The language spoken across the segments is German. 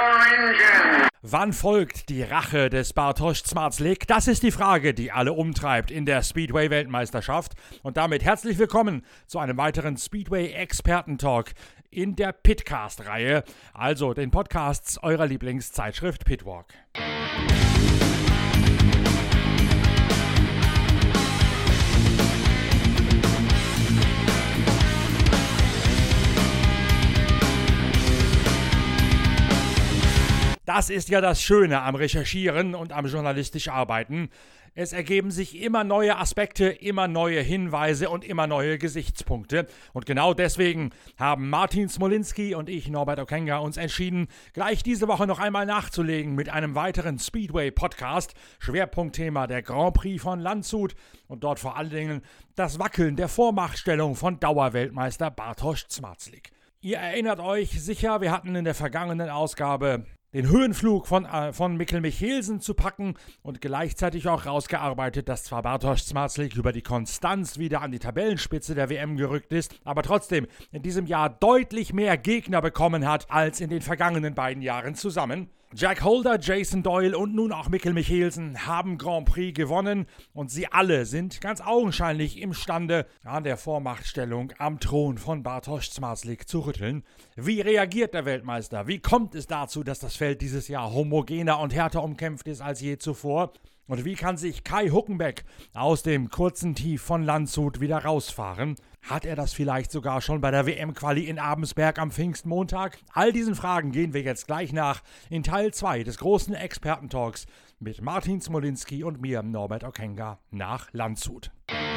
your engine. Wann folgt die Rache des Bartosz Zmarzlik? Das ist die Frage, die alle umtreibt in der Speedway-Weltmeisterschaft. Und damit herzlich willkommen zu einem weiteren Speedway-Experten-Talk in der Pitcast-Reihe, also den Podcasts eurer Lieblingszeitschrift Pitwalk. Das ist ja das Schöne am Recherchieren und am journalistisch Arbeiten. Es ergeben sich immer neue Aspekte, immer neue Hinweise und immer neue Gesichtspunkte. Und genau deswegen haben Martin Smolinski und ich, Norbert Okenga, uns entschieden, gleich diese Woche noch einmal nachzulegen mit einem weiteren Speedway-Podcast. Schwerpunktthema der Grand Prix von Landshut und dort vor allen Dingen das Wackeln der Vormachtstellung von Dauerweltmeister Bartosz Zmarzlik. Ihr erinnert euch sicher, wir hatten in der vergangenen Ausgabe den Höhenflug von Mikkel Michelsen zu packen und gleichzeitig auch rausgearbeitet, dass zwar Bartosz Zmarzlik über die Konstanz wieder an die Tabellenspitze der WM gerückt ist, aber trotzdem in diesem Jahr deutlich mehr Gegner bekommen hat als in den vergangenen beiden Jahren zusammen. Jack Holder, Jason Doyle und nun auch Mikkel Michelsen haben Grand Prix gewonnen und sie alle sind ganz augenscheinlich imstande, an der Vormachtstellung am Thron von Bartosz Zmarzlik zu rütteln. Wie reagiert der Weltmeister? Wie kommt es dazu, dass das Feld dieses Jahr homogener und härter umkämpft ist als je zuvor? Und wie kann sich Kai Hukkenbeck aus dem kurzen Tief von Landshut wieder rausfahren? Hat er das vielleicht sogar schon bei der WM-Quali in Abensberg am Pfingstmontag? All diesen Fragen gehen wir jetzt gleich nach in Teil 2 des großen Experten-Talks mit Martin Smolinski und mir, Norbert Okenga, nach Landshut.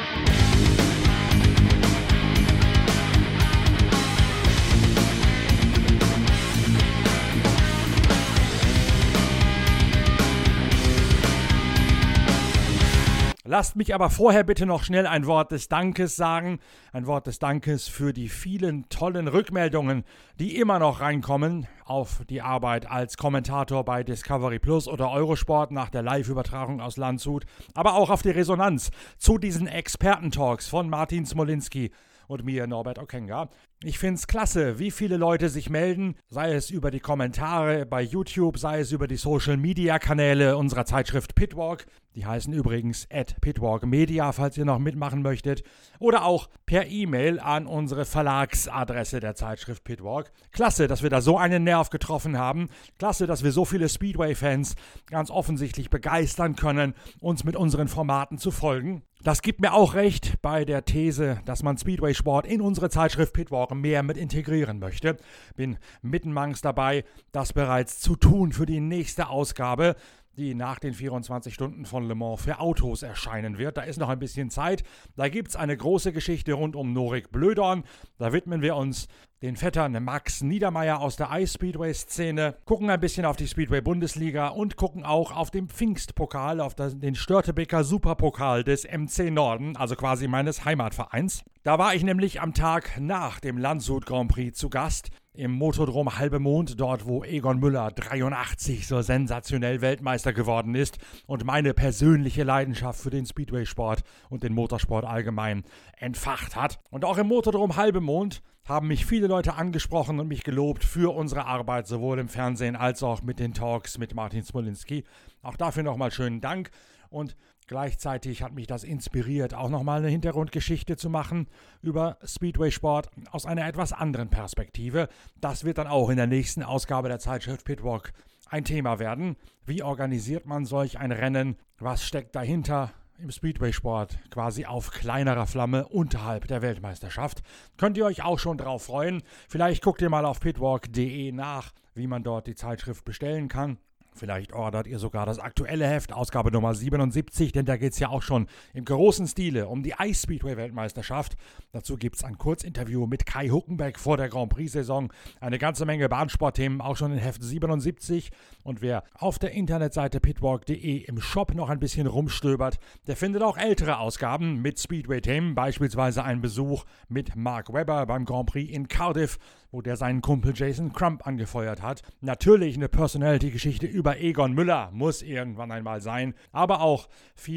Lasst mich aber vorher bitte noch schnell ein Wort des Dankes sagen. Ein Wort des Dankes für die vielen tollen Rückmeldungen, die immer noch reinkommen auf die Arbeit als Kommentator bei Discovery Plus oder Eurosport nach der Live-Übertragung aus Landshut, aber auch auf die Resonanz zu diesen Experten-Talks von Martin Smolinski und mir, Norbert Okenga. Ich finde es klasse, wie viele Leute sich melden, sei es über die Kommentare bei YouTube, sei es über die Social-Media-Kanäle unserer Zeitschrift Pitwalk, die heißen übrigens @pitwalkmedia, falls ihr noch mitmachen möchtet, oder auch per E-Mail an unsere Verlagsadresse der Zeitschrift Pitwalk. Klasse, dass wir da so einen Nerv getroffen haben. Klasse, dass wir so viele Speedway-Fans ganz offensichtlich begeistern können, uns mit unseren Formaten zu folgen. Das gibt mir auch recht bei der These, dass man Speedway-Sport in unsere Zeitschrift Pitwalk mehr mit integrieren möchte. Bin mittenmangs dabei, das bereits zu tun für die nächste Ausgabe, die nach den 24 Stunden von Le Mans für Autos erscheinen wird. Da ist noch ein bisschen Zeit. Da gibt es eine große Geschichte rund um Norik Blödorn. Da widmen wir uns den Vettern Max Niedermeyer aus der Eis-Speedway-Szene, gucken ein bisschen auf die Speedway-Bundesliga und gucken auch auf den Pfingstpokal, auf den Störtebeker Superpokal des MC Norden, also quasi meines Heimatvereins. Da war ich nämlich am Tag nach dem Landshut Grand Prix zu Gast im Motodrom Halbe Mond, dort wo Egon Müller 83 so sensationell Weltmeister geworden ist und meine persönliche Leidenschaft für den Speedway-Sport und den Motorsport allgemein entfacht hat. Und auch im Motodrom Halbe Mond haben mich viele Leute angesprochen und mich gelobt für unsere Arbeit, sowohl im Fernsehen als auch mit den Talks mit Martin Smolinski. Auch dafür nochmal schönen Dank. Und gleichzeitig hat mich das inspiriert, auch nochmal eine Hintergrundgeschichte zu machen über Speedway-Sport aus einer etwas anderen Perspektive. Das wird dann auch in der nächsten Ausgabe der Zeitschrift Pitwalk ein Thema werden. Wie organisiert man solch ein Rennen? Was steckt dahinter? Im Speedway-Sport quasi auf kleinerer Flamme unterhalb der Weltmeisterschaft. Könnt ihr euch auch schon drauf freuen. Vielleicht guckt ihr mal auf pitwalk.de nach, wie man dort die Zeitschrift bestellen kann. Vielleicht ordert ihr sogar das aktuelle Heft, Ausgabe Nummer 77, denn da geht es ja auch schon im großen Stile um die Eis-Speedway-Weltmeisterschaft. Dazu gibt es ein Kurzinterview mit Kai Hukkenbeck vor der Grand Prix-Saison. Eine ganze Menge Bahnsportthemen, auch schon in Heft 77. Und wer auf der Internetseite pitwalk.de im Shop noch ein bisschen rumstöbert, der findet auch ältere Ausgaben mit Speedway-Themen, beispielsweise einen Besuch mit Mark Webber beim Grand Prix in Cardiff, wo der seinen Kumpel Jason Crump angefeuert hat. Natürlich eine Personality-Geschichte über Egon Müller, muss irgendwann einmal sein, aber auch viel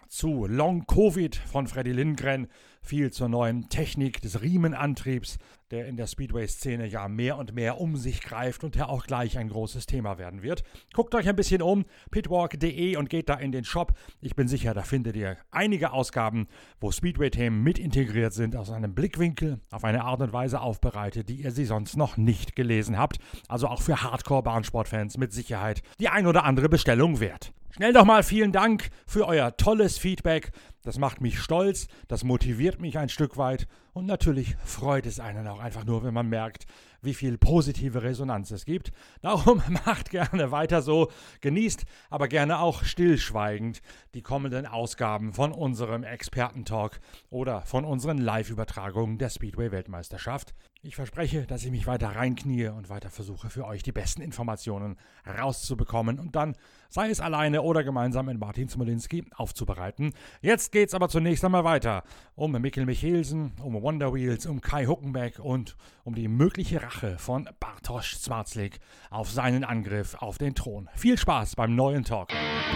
zu Long Covid von Freddy Lindgren, viel zur neuen Technik des Riemenantriebs, der in der Speedway-Szene ja mehr und mehr um sich greift und der auch gleich ein großes Thema werden wird. Guckt euch ein bisschen um, pitwalk.de, und geht da in den Shop. Ich bin sicher, da findet ihr einige Ausgaben, wo Speedway-Themen mit integriert sind, aus einem Blickwinkel, auf eine Art und Weise aufbereitet, die ihr sie sonst noch nicht gelesen habt. Also auch für Hardcore-Bahnsportfans mit Sicherheit die ein oder andere Bestellung wert. Schnell doch mal vielen Dank für euer tolles Feedback. Das macht mich stolz, das motiviert mich ein Stück weit und natürlich freut es einen auch einfach nur, wenn man merkt, wie viel positive Resonanz es gibt. Darum macht gerne weiter so, genießt aber gerne auch stillschweigend die kommenden Ausgaben von unserem Expertentalk oder von unseren Live-Übertragungen der Speedway-Weltmeisterschaft. Ich verspreche, dass ich mich weiter reinknie und weiter versuche, für euch die besten Informationen rauszubekommen und dann, sei es alleine oder gemeinsam mit Martin Smolinski, aufzubereiten. Jetzt geht's aber zunächst einmal weiter um Mikkel Michelsen, um Wonder Wheels, um Kai Huckenbeck und um die mögliche Rache von Bartosz Zmarzlik auf seinen Angriff auf den Thron. Viel Spaß beim neuen Talk.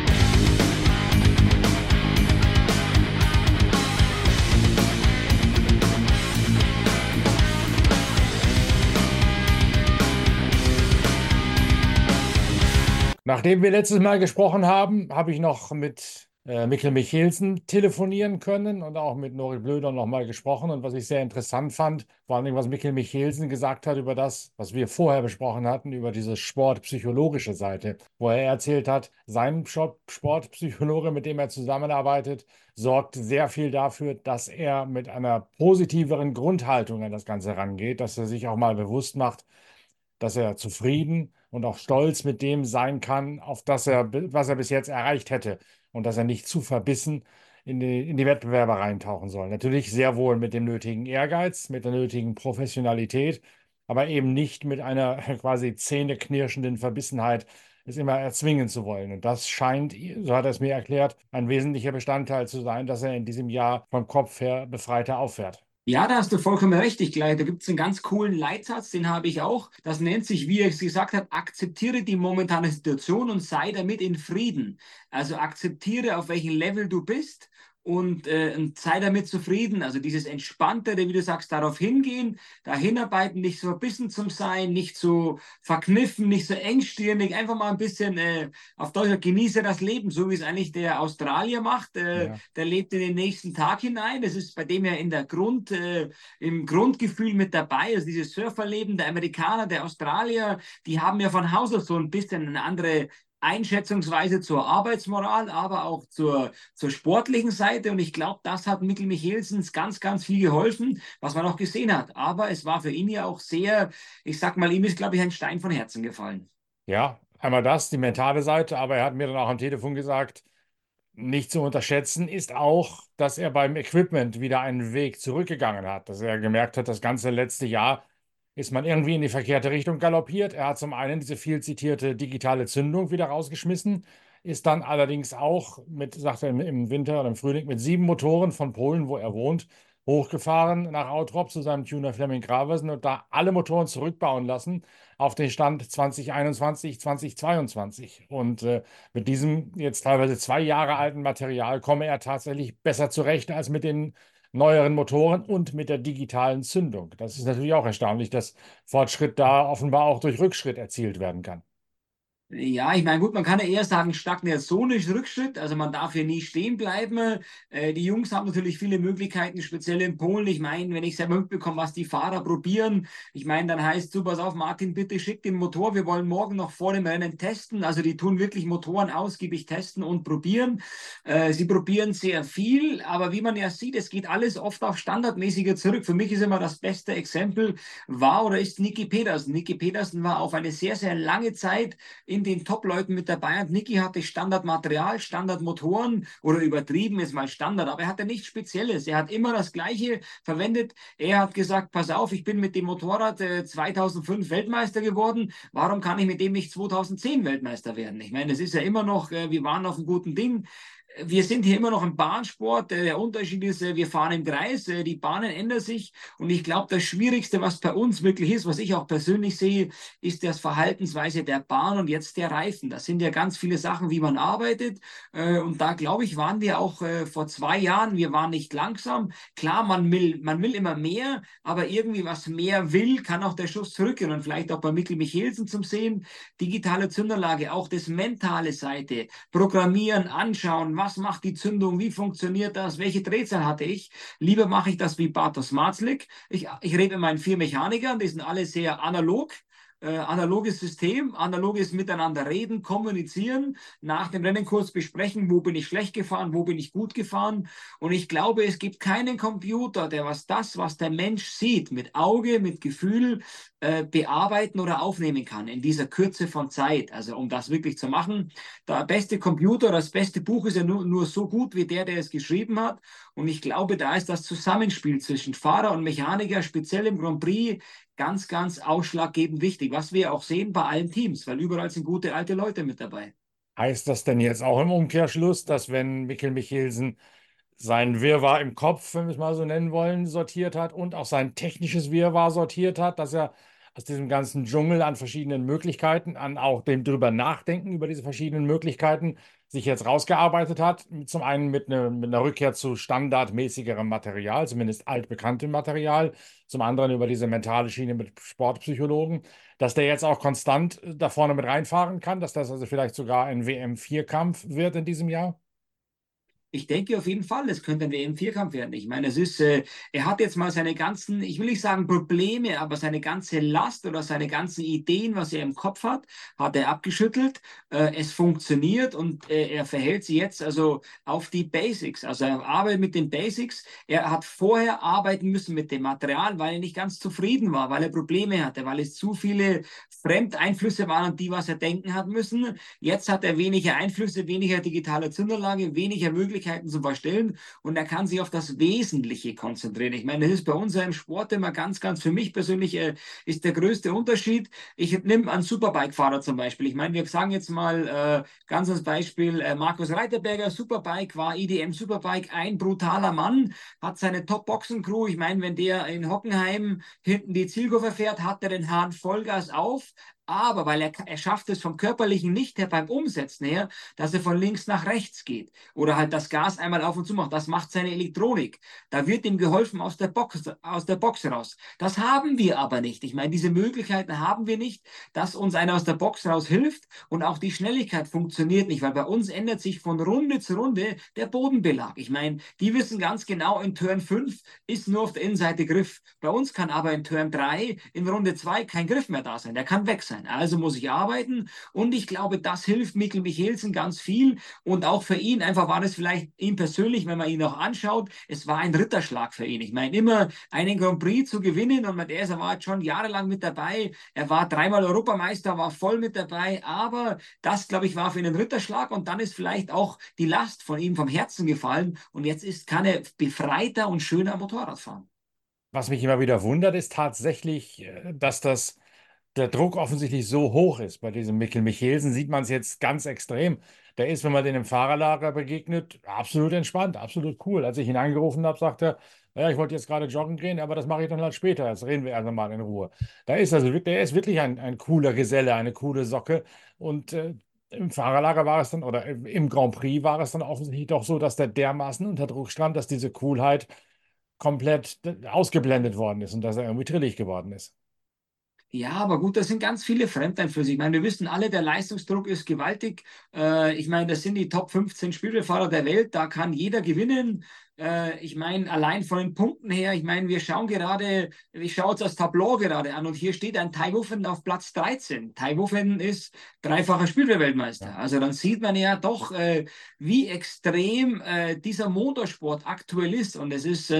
Nachdem wir letztes Mal gesprochen haben, habe ich noch mit Mikkel Michelsen telefonieren können und auch mit Nori Blöder nochmal gesprochen. Und was ich sehr interessant fand, vor allem was Mikkel Michelsen gesagt hat über das, was wir vorher besprochen hatten, über diese sportpsychologische Seite, wo er erzählt hat, sein Sportpsychologe, mit dem er zusammenarbeitet, sorgt sehr viel dafür, dass er mit einer positiveren Grundhaltung an das Ganze rangeht, dass er sich auch mal bewusst macht, dass er zufrieden und auch stolz mit dem sein kann, auf was er bis jetzt erreicht hätte und dass er nicht zu verbissen in die Wettbewerbe reintauchen soll. Natürlich sehr wohl mit dem nötigen Ehrgeiz, mit der nötigen Professionalität, aber eben nicht mit einer quasi zähneknirschenden Verbissenheit, es immer erzwingen zu wollen. Und das scheint, so hat er es mir erklärt, ein wesentlicher Bestandteil zu sein, dass er in diesem Jahr vom Kopf her befreiter auffährt. Ja, da hast du vollkommen recht. Da gibt es einen ganz coolen Leitsatz, den habe ich auch. Das nennt sich, wie er es gesagt hat, akzeptiere die momentane Situation und sei damit in Frieden. Also akzeptiere, auf welchem Level du bist und sei damit zufrieden. Also dieses Entspanntere, wie du sagst, darauf hingehen, dahin arbeiten, nicht so verbissen zum Sein, nicht so verkniffen, nicht so engstirnig, einfach mal ein bisschen auf Deutsch genieße das Leben, so wie es eigentlich der Australier macht. Der lebt in den nächsten Tag hinein. Das ist bei dem ja im Grundgefühl mit dabei. Also dieses Surferleben der Amerikaner, der Australier, die haben ja von Haus aus so ein bisschen eine andere Einschätzungsweise zur Arbeitsmoral, aber auch zur sportlichen Seite. Und ich glaube, das hat Mikkel Michelsens ganz, ganz viel geholfen, was man auch gesehen hat. Aber es war für ihn ja auch sehr, ich sag mal, ihm ist, glaube ich, ein Stein von Herzen gefallen. Ja, einmal das, die mentale Seite, aber er hat mir dann auch am Telefon gesagt, nicht zu unterschätzen ist auch, dass er beim Equipment wieder einen Weg zurückgegangen hat, dass er gemerkt hat, das ganze letzte Jahr ist man irgendwie in die verkehrte Richtung galoppiert. Er hat zum einen diese viel zitierte digitale Zündung wieder rausgeschmissen, ist dann allerdings auch sagt er im Winter oder im Frühling, mit 7 Motoren von Polen, wo er wohnt, hochgefahren nach Outtrop zu seinem Tuner Flemming Graversen und da alle Motoren zurückbauen lassen auf den Stand 2021, 2022. Und mit diesem jetzt teilweise 2 Jahre alten Material komme er tatsächlich besser zurecht als mit den neueren Motoren und mit der digitalen Zündung. Das ist natürlich auch erstaunlich, dass Fortschritt da offenbar auch durch Rückschritt erzielt werden kann. Ja, ich meine, gut, man kann ja eher sagen, stagnationisch Rückschritt, also man darf hier nie stehen bleiben. Die Jungs haben natürlich viele Möglichkeiten, speziell in Polen. Ich meine, wenn ich selber mitbekomme, was die Fahrer probieren, ich meine, dann heißt so, pass auf, Martin, bitte schick den Motor, wir wollen morgen noch vor dem Rennen testen. Also die tun wirklich Motoren ausgiebig testen und probieren. Sie probieren sehr viel, aber wie man ja sieht, es geht alles oft auf Standardmäßige zurück. Für mich ist immer das beste Exempel war oder ist Niki Pedersen. Niki Pedersen war auf eine sehr, sehr lange Zeit in den Top-Leuten mit dabei und Niki hatte Standardmaterial, Standardmotoren oder übertrieben ist mal Standard, aber er hatte nichts Spezielles. Er hat immer das Gleiche verwendet. Er hat gesagt, pass auf, ich bin mit dem Motorrad 2005 Weltmeister geworden. Warum kann ich mit dem nicht 2010 Weltmeister werden? Ich meine, es ist ja immer noch, wir waren auf einem guten Ding. wir sind hier immer noch im Bahnsport. Der Unterschied ist, wir fahren im Kreis, die Bahnen ändern sich. Und ich glaube, das Schwierigste, was bei uns wirklich ist, was ich auch persönlich sehe, ist das Verhaltensweise der Bahn und jetzt der Reifen. Das sind ja ganz viele Sachen, wie man arbeitet. Und da, glaube ich, waren wir auch vor 2 Jahren, wir waren nicht langsam. Klar, man will immer mehr, aber irgendwie was mehr will, kann auch der Schuss zurückgehen. Und vielleicht auch bei Mikkel Michelsen zum Sehen, digitale Zündanlage, auch das mentale Seite, programmieren, anschauen, was macht die Zündung, wie funktioniert das, welche Drehzahl hatte ich. Lieber mache ich das wie Bartosz Marzlik. Ich rede mit meinen 4 Mechanikern, die sind alle sehr analog. Analoges System, analoges Miteinander reden, kommunizieren, nach dem Rennen kurz besprechen, wo bin ich schlecht gefahren, wo bin ich gut gefahren. Und ich glaube, es gibt keinen Computer, der was der Mensch sieht, mit Auge, mit Gefühl, bearbeiten oder aufnehmen kann in dieser Kürze von Zeit. Also um das wirklich zu machen, der beste Computer, das beste Buch ist ja nur so gut wie der es geschrieben hat. Und ich glaube, da ist das Zusammenspiel zwischen Fahrer und Mechaniker, speziell im Grand Prix, ganz, ganz ausschlaggebend wichtig, was wir auch sehen bei allen Teams, weil überall sind gute alte Leute mit dabei. Heißt das denn jetzt auch im Umkehrschluss, dass wenn Mikkel Michelsen sein Wirrwarr im Kopf, wenn wir es mal so nennen wollen, sortiert hat und auch sein technisches Wirrwarr sortiert hat, dass er aus diesem ganzen Dschungel an verschiedenen Möglichkeiten, an auch dem drüber nachdenken über diese verschiedenen Möglichkeiten, sich jetzt rausgearbeitet hat? Zum einen mit einer Rückkehr zu standardmäßigerem Material, zumindest altbekanntem Material, zum anderen über diese mentale Schiene mit Sportpsychologen, dass der jetzt auch konstant da vorne mit reinfahren kann, dass das also vielleicht sogar ein WM-Vierkampf wird in diesem Jahr? Ich denke auf jeden Fall, es könnte ein WM-Vierkampf werden. Ich meine, er hat jetzt mal seine ganzen, ich will nicht sagen Probleme, aber seine ganze Last oder seine ganzen Ideen, was er im Kopf hat er abgeschüttelt. Es funktioniert und er verhält sich jetzt also auf die Basics. Also er arbeitet mit den Basics. Er hat vorher arbeiten müssen mit dem Material, weil er nicht ganz zufrieden war, weil er Probleme hatte, weil es zu viele Fremdeinflüsse waren, an die was er denken hat müssen. Jetzt hat er weniger Einflüsse, weniger digitale Zündanlage, weniger Möglichkeiten zu verstellen und er kann sich auf das Wesentliche konzentrieren. Ich meine, das ist bei uns ja im Sport immer ganz, ganz für mich persönlich ist der größte Unterschied. Ich nehme einen Superbike-Fahrer zum Beispiel. Ich meine, wir sagen jetzt mal ganz als Beispiel Markus Reiterberger, Superbike, war IDM Superbike, ein brutaler Mann, hat seine Top-Boxen-Crew. Ich meine, wenn der in Hockenheim hinten die Zielkurve fährt, hat er den Hahn Vollgas auf. Aber weil er schafft es vom Körperlichen nicht her beim Umsetzen her, dass er von links nach rechts geht oder halt das Gas einmal auf und zu macht. Das macht seine Elektronik. Da wird ihm geholfen aus der Box raus. Das haben wir aber nicht. Ich meine, diese Möglichkeiten haben wir nicht, dass uns einer aus der Box raus hilft und auch die Schnelligkeit funktioniert nicht, weil bei uns ändert sich von Runde zu Runde der Bodenbelag. Ich meine, die wissen ganz genau, in Turn 5 ist nur auf der Innenseite Griff. Bei uns kann aber in Turn 3 in Runde 2 kein Griff mehr da sein. Der kann weg sein. Also muss ich arbeiten und ich glaube, das hilft Mikkel Michelsen ganz viel und auch für ihn, einfach war es vielleicht ihm persönlich, wenn man ihn auch anschaut, es war ein Ritterschlag für ihn. Ich meine, immer einen Grand Prix zu gewinnen und er war jetzt schon jahrelang mit dabei, er war 3-mal Europameister, war voll mit dabei, aber das, glaube ich, war für ihn ein Ritterschlag und dann ist vielleicht auch die Last von ihm vom Herzen gefallen und kann er befreiter und schöner Motorrad fahren. Was mich immer wieder wundert, ist tatsächlich, dass der Druck offensichtlich so hoch ist. Bei diesem Mikkel Michelsen sieht man es jetzt ganz extrem. Der ist, wenn man den im Fahrerlager begegnet, absolut entspannt, absolut cool. Als ich ihn angerufen habe, sagte er, ja, ich wollte jetzt gerade joggen gehen, aber das mache ich dann halt später. Jetzt reden wir erst mal in Ruhe. Der ist wirklich ein cooler Geselle, eine coole Socke. Und im Fahrerlager war es dann, oder im Grand Prix war es dann offensichtlich doch so, dass der dermaßen unter Druck stand, dass diese Coolheit komplett ausgeblendet worden ist und dass er irgendwie trillig geworden ist. Ja, aber gut, das sind ganz viele Fremdeinflüsse. Ich meine, wir wissen alle, der Leistungsdruck ist gewaltig. Ich meine, das sind die Top 15 Spielberufahrer der Welt. Da kann jeder gewinnen. Ich meine, allein von den Punkten her, ich meine, ich schaue jetzt das Tableau gerade an und hier steht ein Tai Woffinden auf Platz 13. Tai Woffinden ist dreifacher Spielberufweltmeister. Ja. Also dann sieht man ja doch, wie extrem dieser Motorsport aktuell ist. Und es ist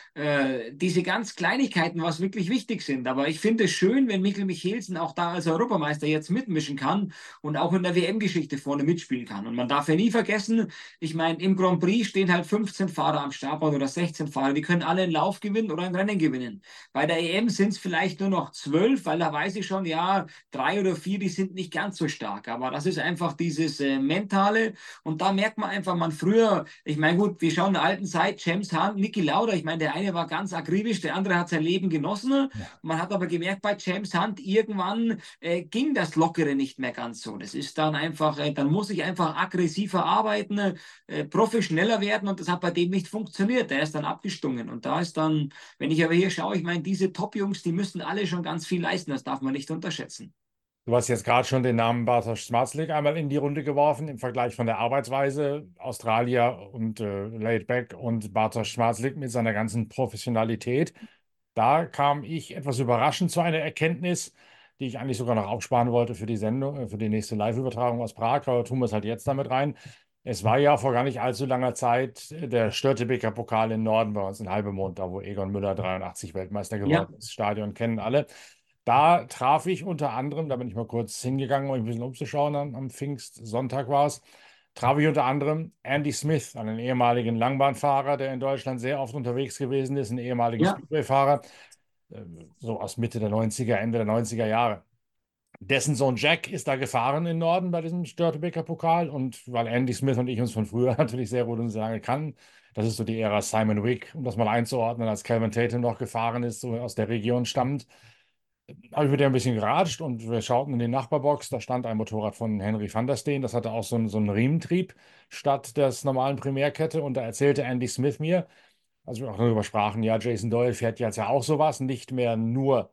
diese ganz Kleinigkeiten, was wirklich wichtig sind. Aber ich finde es schön, wenn Mikkel Michelsen auch da als Europameister jetzt mitmischen kann und auch in der WM-Geschichte vorne mitspielen kann. Und man darf ja nie vergessen, ich meine, im Grand Prix stehen halt 15 Fahrer am am Startbahn oder 16 Fahrer, die können alle einen Lauf gewinnen oder ein Rennen gewinnen. Bei der EM sind es vielleicht nur noch 12, weil da weiß ich schon, ja, 3 oder 4, die sind nicht ganz so stark. Aber das ist einfach dieses Mentale. Und da merkt man einfach, man früher, ich meine, gut, wir schauen in der alten Zeit, James Hunt, Niki Lauda, ich meine, der eine war ganz akribisch, der andere hat sein Leben genossen. Ja. Man hat aber gemerkt, bei James Hunt, irgendwann ging das Lockere nicht mehr ganz so. Das ist dann einfach, dann muss ich einfach aggressiver arbeiten, professioneller werden und das hat bei dem nicht funktioniert. Der ist dann abgestungen. Und da ist dann, wenn ich aber hier schaue, ich meine, diese Top-Jungs, die müssen alle schon ganz viel leisten. Das darf man nicht unterschätzen. Du hast jetzt gerade schon den Namen Bartosz Szmazlik einmal in die Runde geworfen im Vergleich von der Arbeitsweise. Australier und Laid Back und Bartosz Szmazlik mit seiner ganzen Professionalität. Da kam ich etwas überraschend zu einer Erkenntnis, die ich eigentlich sogar noch aufsparen wollte für die Sendung, für die nächste Live-Übertragung aus Prag, aber tun wir es halt jetzt damit rein. Es war ja vor gar nicht allzu langer Zeit der Störtebeker Pokal im Norden bei uns in Halbemond, da wo Egon Müller 83 Weltmeister Ja, geworden ist. Stadion kennen alle. Da traf ich unter anderem, da bin ich mal kurz hingegangen, um mich ein bisschen umzuschauen, am Pfingstsonntag war es, traf ich unter anderem Andy Smith, einen ehemaligen Langbahnfahrer, der in Deutschland sehr oft unterwegs gewesen ist, ein ehemaligen ja, Speedway-Fahrer, so aus Mitte der 90er, Ende der 90er Jahre. Dessen Sohn Jack ist da gefahren im Norden bei diesem Störtebeker Pokal und weil Andy Smith und ich uns von früher natürlich sehr gut und sehr lange kannten, das ist so die Ära Simon Wick, um das mal einzuordnen, als Calvin Tatum noch gefahren ist, so aus der Region stammend, habe ich mit der ein bisschen geratscht und wir schauten in die Nachbarbox, da stand ein Motorrad von Henry van der Steen, das hatte auch so einen Riementrieb statt des normalen Primärkette und da erzählte Andy Smith mir, als wir auch darüber sprachen, ja, Jason Doyle fährt jetzt ja auch sowas, nicht mehr nur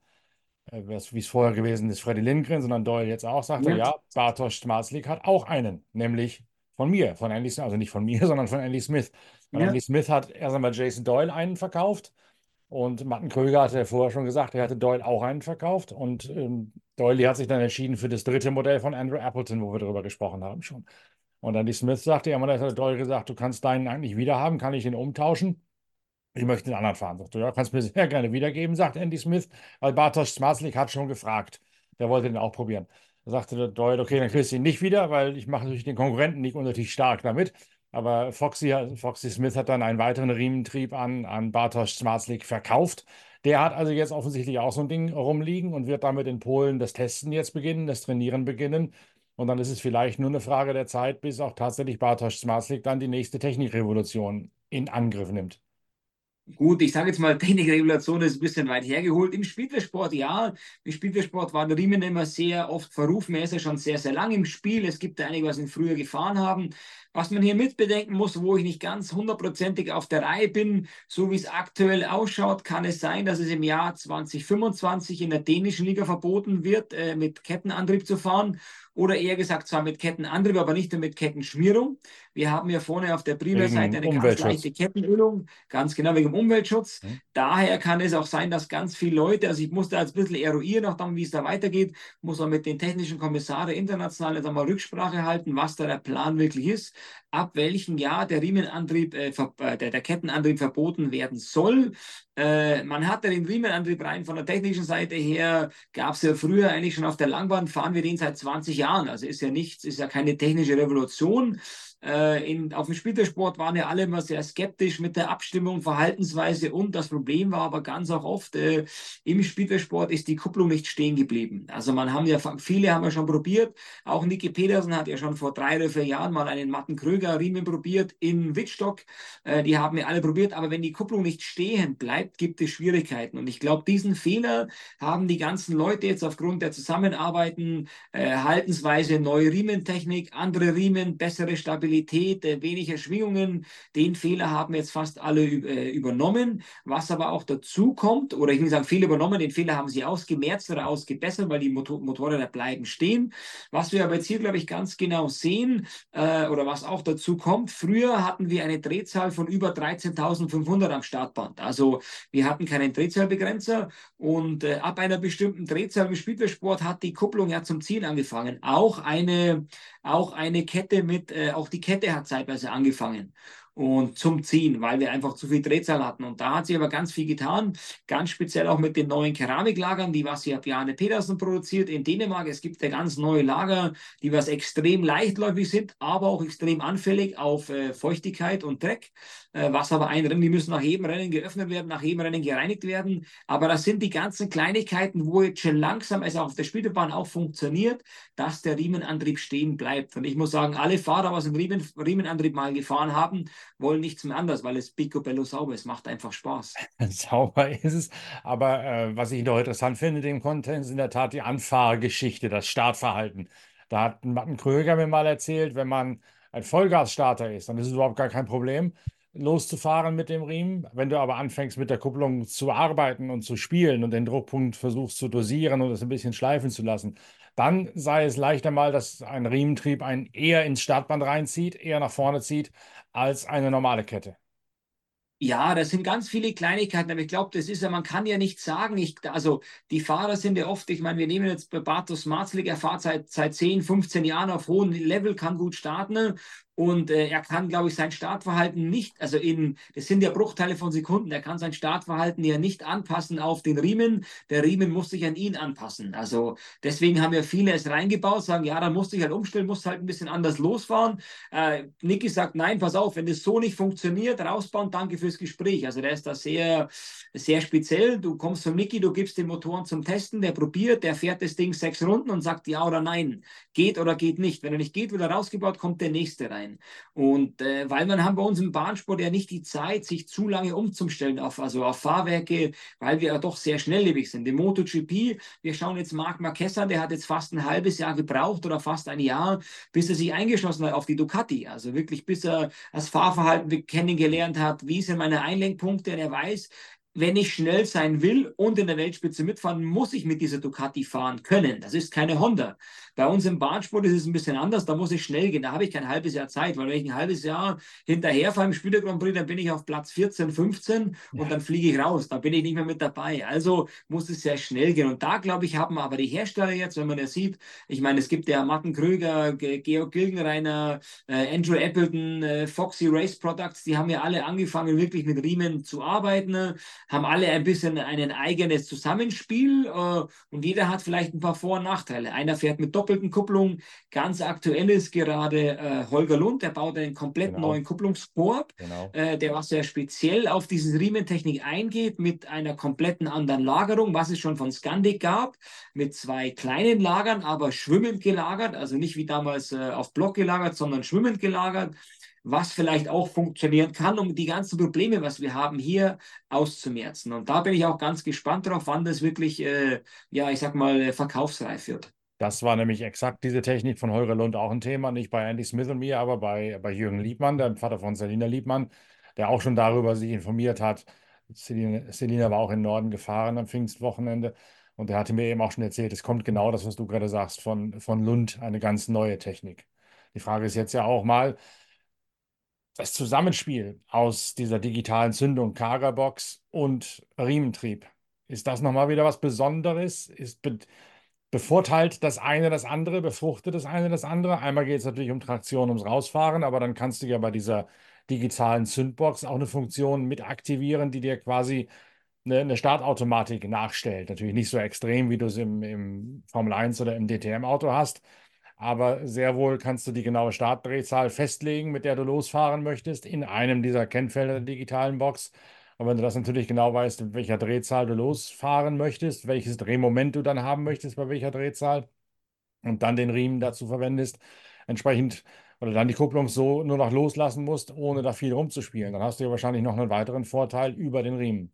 wie es vorher gewesen ist, Freddie Lindgren, sondern Doyle jetzt auch, sagt er, ja, ja, Bartosz Szmazlik hat auch einen, nämlich von mir, von Andy Smith, also nicht von mir, sondern von Andy Smith. Weil ja, Andy Smith hat erst einmal Jason Doyle einen verkauft und Martin Kröger hatte ja vorher schon gesagt, er hatte Doyle auch einen verkauft und Doyle hat sich dann entschieden für das dritte Modell von Andrew Appleton, wo wir darüber gesprochen haben schon. Und Andy Smith sagte, ja, man hat Doyle gesagt, du kannst deinen eigentlich wieder haben, kann ich den umtauschen? Ich möchte den anderen fahren. Sagt er, ja, kannst mir sehr gerne wiedergeben, sagt Andy Smith, weil Bartosz Szmazlik hat schon gefragt. Der wollte den auch probieren. Da sagte der Doyle, okay, dann kriegst du ihn nicht wieder, weil ich mache natürlich den Konkurrenten nicht unnötig stark damit. Aber Foxy Smith hat dann einen weiteren Riementrieb an Bartosz Szmazlik verkauft. Der hat also jetzt offensichtlich auch so ein Ding rumliegen und wird damit in Polen das Testen jetzt beginnen, das Trainieren beginnen. Und dann ist es vielleicht nur eine Frage der Zeit, bis auch tatsächlich Bartosz Szmazlik dann die nächste Technikrevolution in Angriff nimmt. gut, ich sage jetzt mal, Technikregulation ist ein bisschen weit hergeholt. Im Speedway-Sport, ja, im Speedway-Sport war der Riemen immer sehr oft verrufen. Er ist ja schon sehr, sehr lang im Spiel. Es gibt ja einige, was ihn früher gefahren haben. Was man hier mitbedenken muss, wo ich nicht ganz hundertprozentig auf der Reihe bin, so wie es aktuell ausschaut, kann es sein, dass es im Jahr 2025 in der dänischen Liga verboten wird, mit Kettenantrieb zu fahren. Oder eher gesagt, zwar mit Kettenantrieb, aber nicht mit Kettenschmierung. Wir haben ja vorne auf der Primärseite Wegen eine ganz Umweltschutz. leichte Kettenölung, ganz genau wegen Umweltschutz. Hm? Daher kann es auch sein, dass ganz viele Leute, also ich muss da jetzt ein bisschen eruieren, auch dann, wie es da weitergeht, muss man mit den technischen Kommissaren international jetzt einmal Rücksprache halten, was da der Plan wirklich ist, ab welchem Jahr der Riemenantrieb, der Kettenantrieb verboten werden soll. Man hatte den Riemenantrieb rein von der technischen Seite her, gab es ja früher eigentlich schon auf der Langbahn, fahren wir den seit 20 Jahren. Also ist ja nichts, ist ja keine technische Revolution. Auf dem Spitzensport waren ja alle immer sehr skeptisch mit der Abstimmung, Verhaltensweise und das Problem war aber ganz auch oft, im Spitzensport ist die Kupplung nicht stehen geblieben. Also viele haben ja schon probiert, auch Niki Pedersen hat ja schon vor 3 oder 4 Jahren mal einen Matten Kröger Riemen probiert in Wittstock. Die haben ja alle probiert, aber wenn die Kupplung nicht stehen bleibt, gibt es Schwierigkeiten und ich glaube, diesen Fehler haben die ganzen Leute jetzt aufgrund der Zusammenarbeiten, Haltensweise, neue Riementechnik, andere Riemen, bessere Stabilität, weniger Schwingungen. Den Fehler haben jetzt fast alle übernommen. Was aber auch dazu kommt, oder ich will nicht sagen Fehler übernommen, den Fehler haben sie ausgemerzt oder ausgebessert, weil die Motorräder bleiben stehen. Was wir aber jetzt hier, glaube ich, ganz genau sehen, oder was auch dazu kommt, früher hatten wir eine Drehzahl von über 13.500 am Startband. Also wir hatten keinen Drehzahlbegrenzer und ab einer bestimmten Drehzahl im Speedway-Sport hat die Kupplung ja zum Ziel angefangen. Auch eine Kette auch die Kette hat zeitweise angefangen. und zum Ziehen, weil wir einfach zu viel Drehzahl hatten. Und da hat sich aber ganz viel getan, ganz speziell auch mit den neuen Keramiklagern, die was ja Bjarne Pedersen produziert in Dänemark. Es gibt ja ganz neue Lager, die was extrem leichtläufig sind, aber auch extrem anfällig auf Feuchtigkeit und Dreck. Was aber einrennen, die müssen nach jedem Rennen geöffnet werden, nach jedem Rennen gereinigt werden. Aber das sind die ganzen Kleinigkeiten, wo jetzt schon langsam es auf der Spielbahn auch funktioniert, dass der Riemenantrieb stehen bleibt. Und ich muss sagen, alle Fahrer, was im Riemenantrieb mal gefahren haben, wollen nichts mehr anders, weil es picobello sauber ist. Macht einfach Spaß. Sauber ist es. Aber was ich noch interessant finde in dem Kontext, ist in der Tat die Anfahrgeschichte, das Startverhalten. Da hat Martin Kröger mir mal erzählt, wenn man ein Vollgasstarter ist, dann ist es überhaupt gar kein Problem, loszufahren mit dem Riemen. Wenn du aber anfängst, mit der Kupplung zu arbeiten und zu spielen und den Druckpunkt versuchst zu dosieren und es ein bisschen schleifen zu lassen, dann sei es leichter mal, dass ein Riementrieb einen eher ins Startband reinzieht, eher nach vorne zieht, als eine normale Kette. Ja, das sind ganz viele Kleinigkeiten, aber ich glaube, das ist ja, man kann ja nicht sagen, also die Fahrer sind ja oft, ich meine, wir nehmen jetzt bei Bartosz Marclik, er fährt seit 10, 15 Jahren auf hohem Level, kann gut starten, ne? Und er kann, glaube ich, sein Startverhalten nicht, das sind ja Bruchteile von Sekunden, er kann sein Startverhalten ja nicht anpassen auf den Riemen, der Riemen muss sich an ihn anpassen. Also deswegen haben ja viele es reingebaut, sagen, ja, dann musst du dich halt umstellen, musst halt ein bisschen anders losfahren. Niki sagt, nein, pass auf, wenn das so nicht funktioniert, rausbauen, danke fürs Gespräch. Also der ist da sehr, sehr speziell. Du kommst von Niki, du gibst den Motoren zum Testen, der probiert, der fährt das Ding 6 Runden und sagt ja oder nein, geht oder geht nicht. Wenn er nicht geht, wird er rausgebaut, kommt der nächste rein. Und weil man haben bei uns im Bahnsport ja nicht die Zeit, sich zu lange umzustellen auf Fahrwerke, weil wir ja doch sehr schnelllebig sind. Im MotoGP, wir schauen jetzt Marc Marquez an, der hat jetzt fast ein halbes Jahr gebraucht oder fast ein Jahr, bis er sich eingeschossen hat auf die Ducati. Also wirklich, bis er das Fahrverhalten kennengelernt hat, wie sind meine Einlenkpunkte. Und er weiß, wenn ich schnell sein will und in der Weltspitze mitfahren, muss ich mit dieser Ducati fahren können. Das ist keine Honda. Bei uns im Bahnsport ist es ein bisschen anders. Da muss ich schnell gehen. Da habe ich kein halbes Jahr Zeit, weil wenn ich ein halbes Jahr hinterherfahre im Spiele Grand Prix, dann bin ich auf Platz 14, 15 und dann fliege ich raus. Da bin ich nicht mehr mit dabei. Also muss es sehr schnell gehen. Und da, glaube ich, haben aber die Hersteller jetzt, wenn man ja sieht, ich meine, es gibt ja Martin Kröger, Georg Gilgenreiner, Andrew Appleton, Foxy Race Products, die haben ja alle angefangen, wirklich mit Riemen zu arbeiten, haben alle ein bisschen ein eigenes Zusammenspiel und jeder hat vielleicht ein paar Vor- und Nachteile. Einer fährt mit doppelten Kupplungen. Ganz aktuell ist gerade Holger Lund, der baut einen komplett Genau, neuen Kupplungskorb, genau. der was sehr speziell auf diese Riementechnik eingeht, mit einer kompletten anderen Lagerung, was es schon von Scandic gab, mit 2 kleinen Lagern, aber schwimmend gelagert, also nicht wie damals auf Block gelagert, sondern schwimmend gelagert, was vielleicht auch funktionieren kann, um die ganzen Probleme, was wir haben, hier auszumerzen. Und da bin ich auch ganz gespannt drauf, wann das wirklich, ja, ich sag mal, verkaufsreif wird. Das war nämlich exakt diese Technik von Holger Lund auch ein Thema, nicht bei Andy Smith und mir, aber bei Jürgen Liebmann, dem Vater von Selina Liebmann, der auch schon darüber sich informiert hat. Selina war auch in den Norden gefahren am Pfingstwochenende und der hatte mir eben auch schon erzählt, es kommt genau das, was du gerade sagst, von Lund, eine ganz neue Technik. Die Frage ist jetzt ja auch mal, das Zusammenspiel aus dieser digitalen Zündung, Cargerbox und Riementrieb. Ist das nochmal wieder was Besonderes? Bevorteilt das eine das andere, befruchtet das eine das andere? Einmal geht es natürlich um Traktion, ums Rausfahren, aber dann kannst du ja bei dieser digitalen Zündbox auch eine Funktion mit aktivieren, die dir quasi eine Startautomatik nachstellt. Natürlich nicht so extrem, wie du es im Formel 1 oder im DTM-Auto hast, aber sehr wohl kannst du die genaue Startdrehzahl festlegen, mit der du losfahren möchtest, in einem dieser Kennfelder der digitalen Box. Und wenn du das natürlich genau weißt, mit welcher Drehzahl du losfahren möchtest, welches Drehmoment du dann haben möchtest, bei welcher Drehzahl, und dann den Riemen dazu verwendest, entsprechend, oder dann die Kupplung so nur noch loslassen musst, ohne da viel rumzuspielen, dann hast du ja wahrscheinlich noch einen weiteren Vorteil über den Riemen.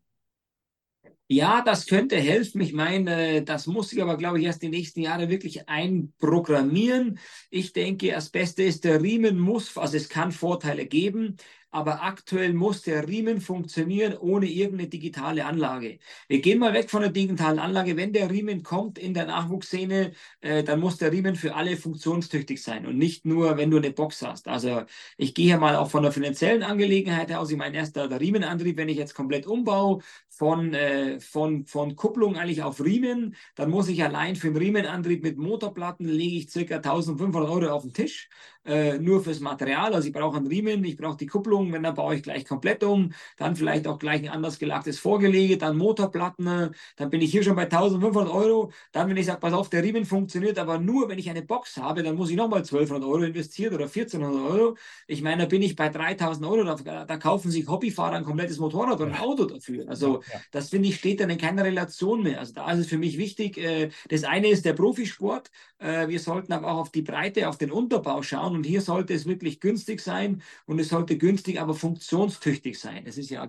Ja, das könnte helfen. Ich meine, das muss ich aber, glaube ich, erst die nächsten Jahre wirklich einprogrammieren. Ich denke, das Beste ist, der Riemen muss, also es kann Vorteile geben, aber aktuell muss der Riemen funktionieren ohne irgendeine digitale Anlage. Wir gehen mal weg von der digitalen Anlage. Wenn der Riemen kommt in der Nachwuchsszene, dann muss der Riemen für alle funktionstüchtig sein und nicht nur, wenn du eine Box hast. Also ich gehe hier mal auch von der finanziellen Angelegenheit aus. Ich meine, erst der Riemenantrieb, wenn ich jetzt komplett umbaue, von Kupplung eigentlich auf Riemen. Dann muss ich allein für den Riemenantrieb mit Motorplatten lege ich ca. 1.500 € auf den Tisch, nur fürs Material. Also ich brauche einen Riemen, ich brauche die Kupplung, wenn, dann baue ich gleich komplett um. Dann vielleicht auch gleich ein anders gelagtes Vorgelege, dann Motorplatten. Dann bin ich hier schon bei 1.500 €. Dann, wenn ich sage, pass auf, der Riemen funktioniert, aber nur, wenn ich eine Box habe, dann muss ich nochmal 1.200 € investieren oder 1.400 €. Ich meine, da bin ich bei 3.000 €. Da kaufen sich Hobbyfahrer ein komplettes Motorrad oder ein Ja, Auto dafür. ja, Also ja. das finde ich, steht dann in keiner Relation mehr. Also da ist es für mich wichtig. Das eine ist der Profisport. Wir sollten aber auch auf die Breite, auf den Unterbau schauen. Und hier sollte es wirklich günstig sein. Und es sollte günstig, aber funktionstüchtig sein. Das ist ja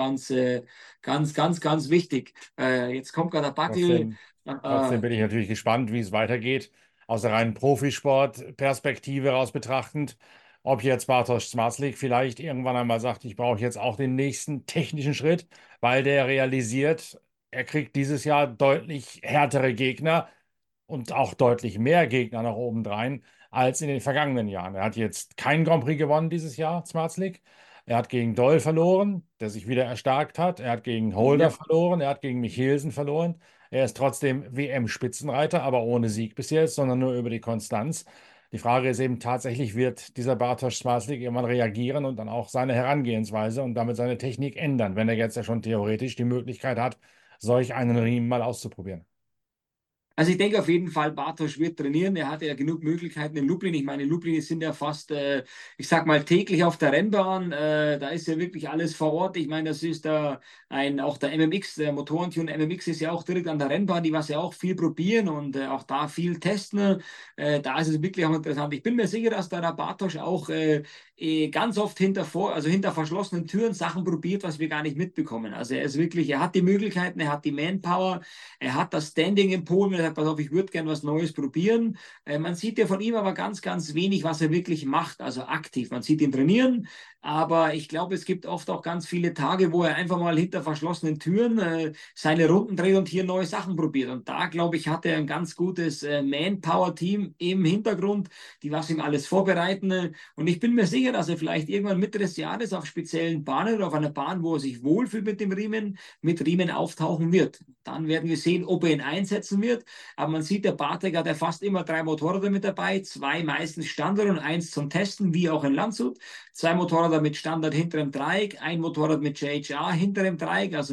ganz wichtig. Jetzt kommt gerade der Backel. Trotzdem bin ich natürlich gespannt, wie es weitergeht. Aus der reinen Profisport-Perspektive heraus betrachtend, ob jetzt Bartosz Zmarzlik vielleicht irgendwann einmal sagt, ich brauche jetzt auch den nächsten technischen Schritt, weil der realisiert, er kriegt dieses Jahr deutlich härtere Gegner und auch deutlich mehr Gegner nach obendrein als in den vergangenen Jahren. Er hat jetzt keinen Grand Prix gewonnen dieses Jahr, Zmarzlik. Er hat gegen Doyle verloren, der sich wieder erstarkt hat. Er hat gegen Holder Ja. verloren. Er hat gegen Michelsen verloren. Er ist trotzdem WM-Spitzenreiter, aber ohne Sieg bis jetzt, sondern nur über die Konstanz. Die Frage ist eben tatsächlich, wird dieser Bartosz Zmarzlik irgendwann reagieren und dann auch seine Herangehensweise und damit seine Technik ändern, wenn er jetzt ja schon theoretisch die Möglichkeit hat, solch einen Riemen mal auszuprobieren. Also ich denke auf jeden Fall, Bartosz wird trainieren. Er hatte ja genug Möglichkeiten in Lublin. Ich meine, in Lublin sind ja fast, ich sag mal, täglich auf der Rennbahn. Da ist ja wirklich alles vor Ort. Ich meine, das ist da auch der MMX, der Motorentune MMX ist ja auch direkt an der Rennbahn, die was ja auch viel probieren und auch da viel testen. Da ist es wirklich auch interessant. Ich bin mir sicher, dass da der Bartosz auch ganz oft also hinter verschlossenen Türen Sachen probiert, was wir gar nicht mitbekommen. Also er ist wirklich, er hat die Möglichkeiten, er hat die Manpower, er hat das Standing in Polen, er sagt, pass auf, ich würde gerne was Neues probieren. Man sieht ja von ihm aber ganz wenig, was er wirklich macht, also aktiv. Man sieht ihn trainieren, aber ich glaube, es gibt oft auch ganz viele Tage, wo er einfach mal hinter verschlossenen Türen seine Runden dreht und hier neue Sachen probiert. Und da, glaube ich, hat er ein ganz gutes Manpower-Team im Hintergrund, die was ihm alles vorbereiten. Und ich bin mir sicher, dass er vielleicht irgendwann Mitte des Jahres auf speziellen Bahnen oder auf einer Bahn, wo er sich wohlfühlt mit dem Riemen, mit Riemen auftauchen wird. Dann werden wir sehen, ob er ihn einsetzen wird. Aber man sieht, der Bartek hat ja fast immer 3 Motorräder mit dabei, 2 meistens Standard und 1 zum Testen, wie auch in Landshut. 2 Motorräder mit Standard hinter dem Dreieck, ein Motorrad mit JHR hinter dem Dreieck, also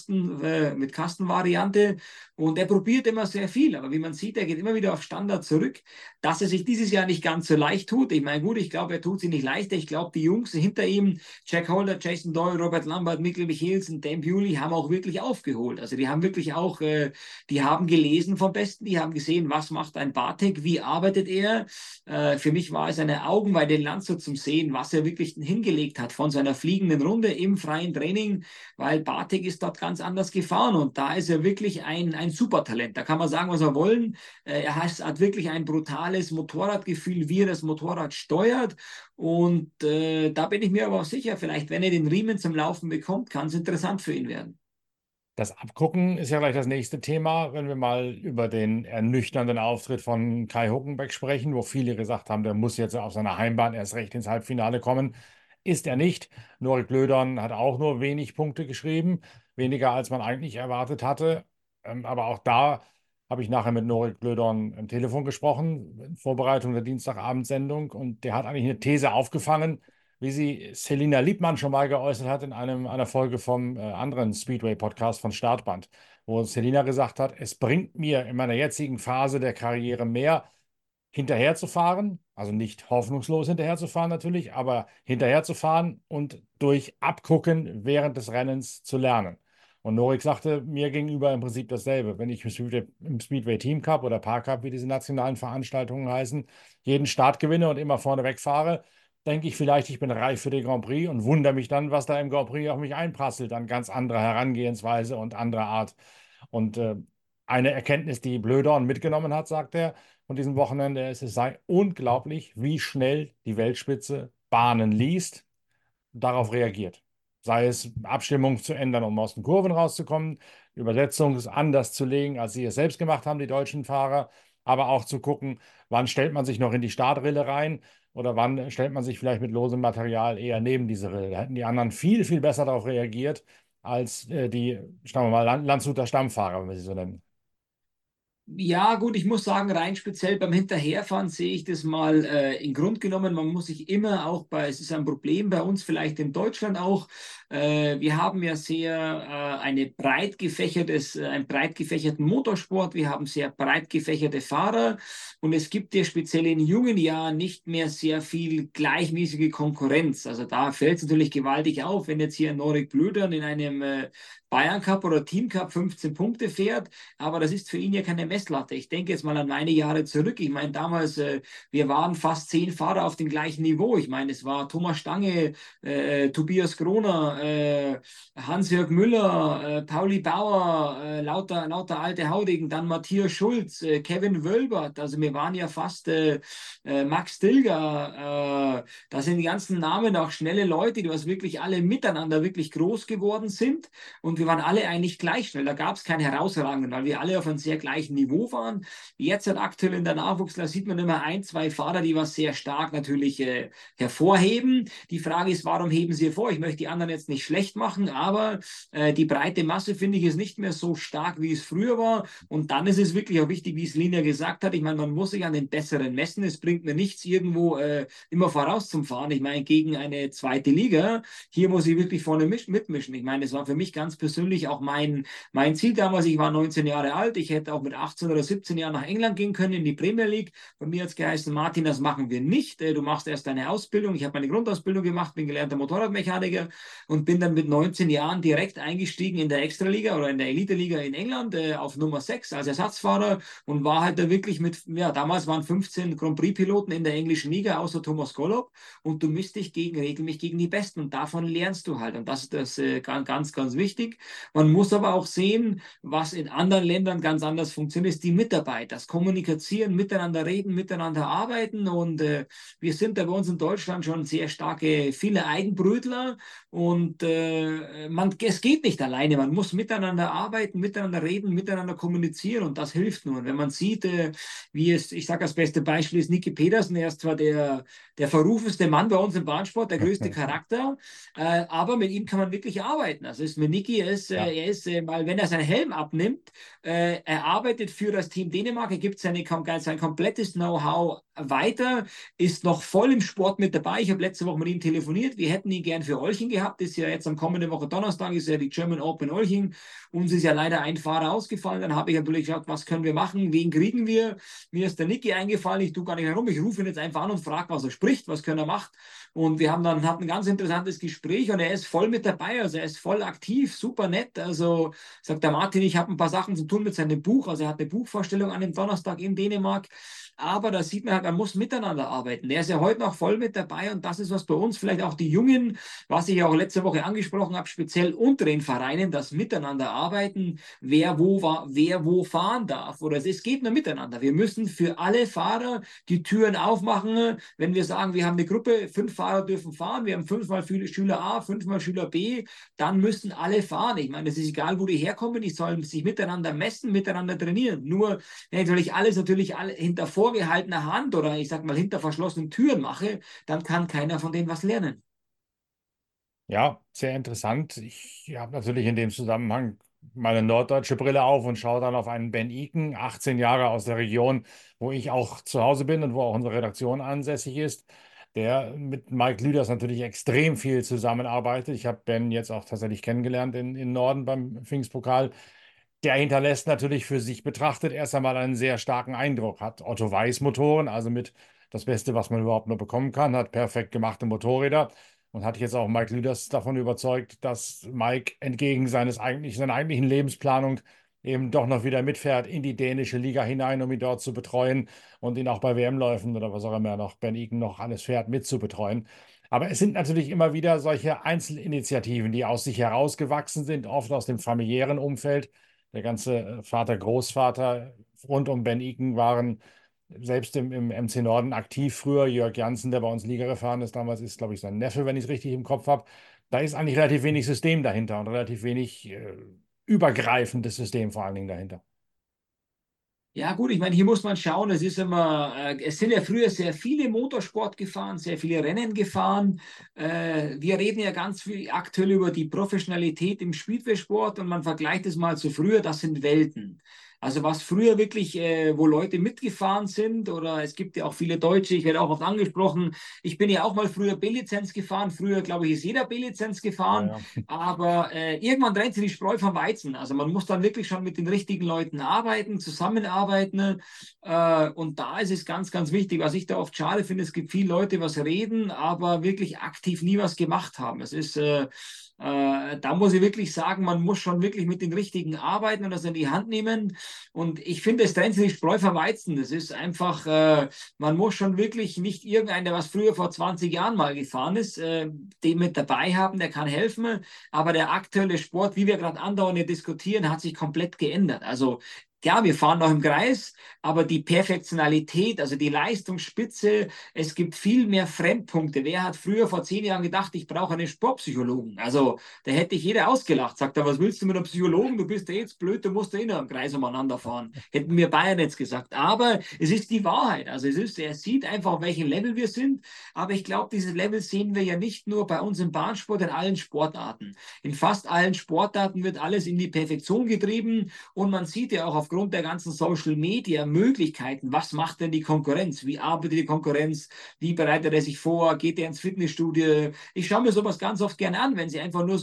mit Kastenvariante. Und er probiert immer sehr viel. Aber wie man sieht, er geht immer wieder auf Standard zurück. Dass er sich dieses Jahr nicht ganz so leicht tut. Ich meine, gut, ich glaube, er tut sich nicht leichter. Ich glaube, die Jungs hinter ihm, Jack Holder, Jason Doyle, Robert Lambert, Mikkel Michelsen, Dan Bewley, haben auch wirklich aufgeholt. Also die haben wirklich auch, die haben gelesen vom Besten, die haben gesehen, was macht ein Bartek, wie arbeitet er. Für mich war es eine Augenweide in Landshut zum Sehen, was er wirklich hingelegt hat von seiner fliegenden Runde im freien Training, weil Bartek ist dort ganz anders gefahren und da ist er wirklich ein Supertalent. Da kann man sagen, was wir wollen. Hat wirklich ein brutales Motorradgefühl, wie er das Motorrad steuert. Und da bin ich mir aber auch sicher, vielleicht, wenn er den Riemen zum Laufen bekommt, kann es interessant für ihn werden. Das Abgucken ist ja gleich das nächste Thema, wenn wir mal über den ernüchternden Auftritt von Kai Hockenbeck sprechen, wo viele gesagt haben, der muss jetzt auf seiner Heimbahn erst recht ins Halbfinale kommen. Ist er nicht. Norik Blödern hat auch nur wenig Punkte geschrieben, weniger als man eigentlich erwartet hatte. Aber auch da habe ich nachher mit Norik Blödern am Telefon gesprochen, in Vorbereitung der Dienstagabendsendung, und der hat eigentlich eine These aufgefangen, wie sie Selina Liebmann schon mal geäußert hat in einer Folge vom anderen Speedway-Podcast von Startband, wo Selina gesagt hat, es bringt mir in meiner jetzigen Phase der Karriere mehr, hinterherzufahren, also nicht hoffnungslos hinterherzufahren natürlich, aber hinterherzufahren und durch Abgucken während des Rennens zu lernen. Und Norik sagte mir gegenüber im Prinzip dasselbe. Wenn ich im Speedway Team Cup oder Park Cup, wie diese nationalen Veranstaltungen heißen, jeden Start gewinne und immer vorne wegfahre, denke ich vielleicht, ich bin reif für den Grand Prix und wundere mich dann, was da im Grand Prix auf mich einprasselt, an ganz anderer Herangehensweise und anderer Art. Und eine Erkenntnis, die Blödorn mitgenommen hat, sagt er, von diesem Wochenende ist, es sei unglaublich, wie schnell die Weltspitze Bahnen liest, darauf reagiert. Sei es Abstimmung zu ändern, um aus den Kurven rauszukommen, die Übersetzung ist anders zu legen, als sie es selbst gemacht haben, die deutschen Fahrer, aber auch zu gucken, wann stellt man sich noch in die Startrille rein oder wann stellt man sich vielleicht mit losem Material eher neben diese Rille. Da hätten die anderen viel besser darauf reagiert. als die, sagen wir mal, Landshuter Stammfahrer, wenn wir sie so nennen. Ja, gut, ich muss sagen, rein speziell beim Hinterherfahren sehe ich das mal in Grund genommen. Man muss sich immer auch es ist ein Problem bei uns, vielleicht in Deutschland auch. Wir haben ja sehr einen breit gefächerten Motorsport. Wir haben sehr breit gefächerte Fahrer und es gibt ja speziell in jungen Jahren nicht mehr sehr viel gleichmäßige Konkurrenz. Also da fällt es natürlich gewaltig auf, wenn jetzt hier ein Norik Blödern in einem Bayern Cup oder Team Cup 15 Punkte fährt, aber das ist für ihn ja keine Messlatte. Ich denke jetzt mal an meine Jahre zurück. Ich meine, damals, wir waren fast 10 Fahrer auf dem gleichen Niveau. Ich meine, es war Thomas Stange, Tobias Groner, Hans-Jörg Müller, Pauli Bauer, lauter alte Haudegen, dann Matthias Schulz, Kevin Wölbert. Also wir waren ja fast Max Dilger. Da sind die ganzen Namen auch schnelle Leute, die was wirklich alle miteinander wirklich groß geworden sind. Und wir waren alle eigentlich gleich schnell. Da gab es keinen herausragenden, weil wir alle auf einem sehr gleichen Niveau waren. Jetzt halt aktuell in der Nachwuchsklasse sieht man immer ein, zwei Fahrer, die was sehr stark natürlich hervorheben. Die Frage ist, warum heben sie hervor? Ich möchte die anderen jetzt nicht schlecht machen, aber die breite Masse, finde ich, ist nicht mehr so stark, wie es früher war. Und dann ist es wirklich auch wichtig, wie es Lina gesagt hat. Ich meine, man muss sich an den Besseren messen. Es bringt mir nichts, irgendwo immer vorauszufahren. Ich meine, gegen eine zweite Liga, hier muss ich wirklich vorne mitmischen. Ich meine, es war für mich ganz persönlich auch mein Ziel damals. Ich war 19 Jahre alt. Ich hätte auch mit 18 oder 17 Jahren nach England gehen können, in die Premier League. Bei mir hat es geheißen, Martin, das machen wir nicht. Du machst erst deine Ausbildung. Ich habe meine Grundausbildung gemacht, bin gelernter Motorradmechaniker und bin dann mit 19 Jahren direkt eingestiegen in der Extraliga oder in der Elite-Liga in England auf Nummer 6 als Ersatzfahrer und war halt da wirklich mit, ja, damals waren 15 Grand Prix-Piloten in der englischen Liga, außer Thomas Gollob und du misst dich regelmäßig gegen die Besten und davon lernst du halt und das ist das ganz wichtig. Man muss aber auch sehen, was in anderen Ländern ganz anders funktioniert, ist die Mitarbeit, das Kommunizieren, miteinander reden, miteinander arbeiten und wir sind da bei uns in Deutschland schon sehr starke, viele Eigenbrötler und es geht nicht alleine, man muss miteinander arbeiten, miteinander reden, miteinander kommunizieren und das hilft nur. Und wenn man sieht, ich sage das beste Beispiel ist Niki Pedersen, er ist zwar der verrufenste Mann bei uns im Bahnsport, der größte Charakter, aber mit ihm kann man wirklich arbeiten. Also ist mit Niki, Ja. weil wenn er seinen Helm abnimmt, er arbeitet für das Team Dänemark, er gibt sein komplettes Know-how weiter, ist noch voll im Sport mit dabei. Ich habe letzte Woche mit ihm telefoniert. Wir hätten ihn gern für Olching gehabt. Ist ja jetzt am kommenden Woche Donnerstag, ist ja die German Open Olching. Uns ist ja leider ein Fahrer ausgefallen. Dann habe ich natürlich geschaut, was können wir machen, wen kriegen wir. Mir ist der Niki eingefallen. Ich tue gar nicht herum. Ich rufe ihn jetzt einfach an und frage, was er spricht, was können er macht. Und hatten ein ganz interessantes Gespräch und er ist voll mit dabei. Also er ist voll aktiv, super nett. Also sagt der Martin, ich habe ein paar Sachen zu tun mit seinem Buch. Also er hat eine Buchvorstellung an dem Donnerstag in Dänemark. Aber da sieht man halt, man muss miteinander arbeiten. Der ist ja heute noch voll mit dabei und das ist was bei uns, vielleicht auch die Jungen, was ich ja auch letzte Woche angesprochen habe, speziell unter den Vereinen, das Miteinander arbeiten, wer wo fahren darf. Oder es geht nur miteinander. Wir müssen für alle Fahrer die Türen aufmachen. Wenn wir sagen, wir haben eine Gruppe, 5 Fahrer dürfen fahren, wir haben 5-mal Schüler A, 5-mal Schüler B, dann müssen alle fahren. Ich meine, es ist egal, wo die herkommen, die sollen sich miteinander messen, miteinander trainieren. Nur, wenn ich natürlich alle hinter vorgehaltener Hand oder ich sag mal hinter verschlossenen Türen mache, dann kann keiner von denen was lernen. Ja, sehr interessant. Ich habe natürlich in dem Zusammenhang meine norddeutsche Brille auf und schaue dann auf einen Ben Iken, 18 Jahre aus der Region, wo ich auch zu Hause bin und wo auch unsere Redaktion ansässig ist, der mit Mike Lüders natürlich extrem viel zusammenarbeitet. Ich habe Ben jetzt auch tatsächlich kennengelernt in Norden beim Pfingstpokal. Der hinterlässt natürlich für sich betrachtet erst einmal einen sehr starken Eindruck. Hat Otto Weiß Motoren, also mit das Beste, was man überhaupt nur bekommen kann, hat perfekt gemachte Motorräder und hat jetzt auch Mike Lüders davon überzeugt, dass Mike entgegen seiner eigentlichen Lebensplanung eben doch noch wieder mitfährt in die dänische Liga hinein, um ihn dort zu betreuen und ihn auch bei WM-Läufen oder was auch immer noch Ben Iken noch alles fährt, mitzubetreuen. Aber es sind natürlich immer wieder solche Einzelinitiativen, die aus sich herausgewachsen sind, oft aus dem familiären Umfeld. Der ganze Vater, Großvater rund um Ben Iken waren selbst im MC Norden aktiv früher. Jörg Jansen, der bei uns Liga gefahren ist, damals ist, glaube ich, sein Neffe, wenn ich es richtig im Kopf habe. Da ist eigentlich relativ wenig System dahinter und relativ wenig übergreifendes System vor allen Dingen dahinter. Ja, gut, ich meine, hier muss man schauen, es ist immer, es sind ja früher sehr viele Motorsport gefahren, sehr viele Rennen gefahren. Wir reden ja ganz viel aktuell über die Professionalität im Speedway-Sport und man vergleicht es mal zu früher, das sind Welten. Also was früher wirklich, wo Leute mitgefahren sind, oder es gibt ja auch viele Deutsche, ich werde auch oft angesprochen, ich bin ja auch mal früher B-Lizenz gefahren, früher glaube ich ist jeder B-Lizenz Ja, gefahren, ja. aber irgendwann trennt sich die Spreu vom Weizen. Also man muss dann wirklich schon mit den richtigen Leuten arbeiten, zusammenarbeiten. Und da ist es ganz, ganz wichtig. Was ich da oft schade finde, es gibt viele Leute, was reden, aber wirklich aktiv nie was gemacht haben. Da muss ich wirklich sagen, man muss schon wirklich mit den Richtigen arbeiten und das in die Hand nehmen. Und ich finde, es trennt sich die Spreu vom Weizen. Das ist einfach, man muss schon wirklich nicht irgendeinen, der was früher vor 20 Jahren mal gefahren ist, den mit dabei haben, der kann helfen. Aber der aktuelle Sport, wie wir gerade andauernd hier diskutieren, hat sich komplett geändert. Also ja, wir fahren noch im Kreis, aber die Perfektionalität, also die Leistungsspitze, es gibt viel mehr Fremdpunkte. Wer hat früher vor 10 Jahren gedacht, ich brauche einen Sportpsychologen? Also da hätte ich jeder ausgelacht. Sagt er, was willst du mit einem Psychologen? Du bist ja jetzt blöd, du musst ja in einem Kreis umeinander fahren. Hätten mir Bayern jetzt gesagt. Aber es ist die Wahrheit. Also er sieht einfach, auf welchem Level wir sind. Aber ich glaube, dieses Level sehen wir ja nicht nur bei uns im Bahnsport, in allen Sportarten. In fast allen Sportarten wird alles in die Perfektion getrieben. Und man sieht ja auch aufgrund der ganzen Social Media Möglichkeiten, was macht denn die Konkurrenz? Wie arbeitet die Konkurrenz? Wie bereitet er sich vor? Geht er ins Fitnessstudio? Ich schaue mir sowas ganz oft gerne an, wenn sie einfach nur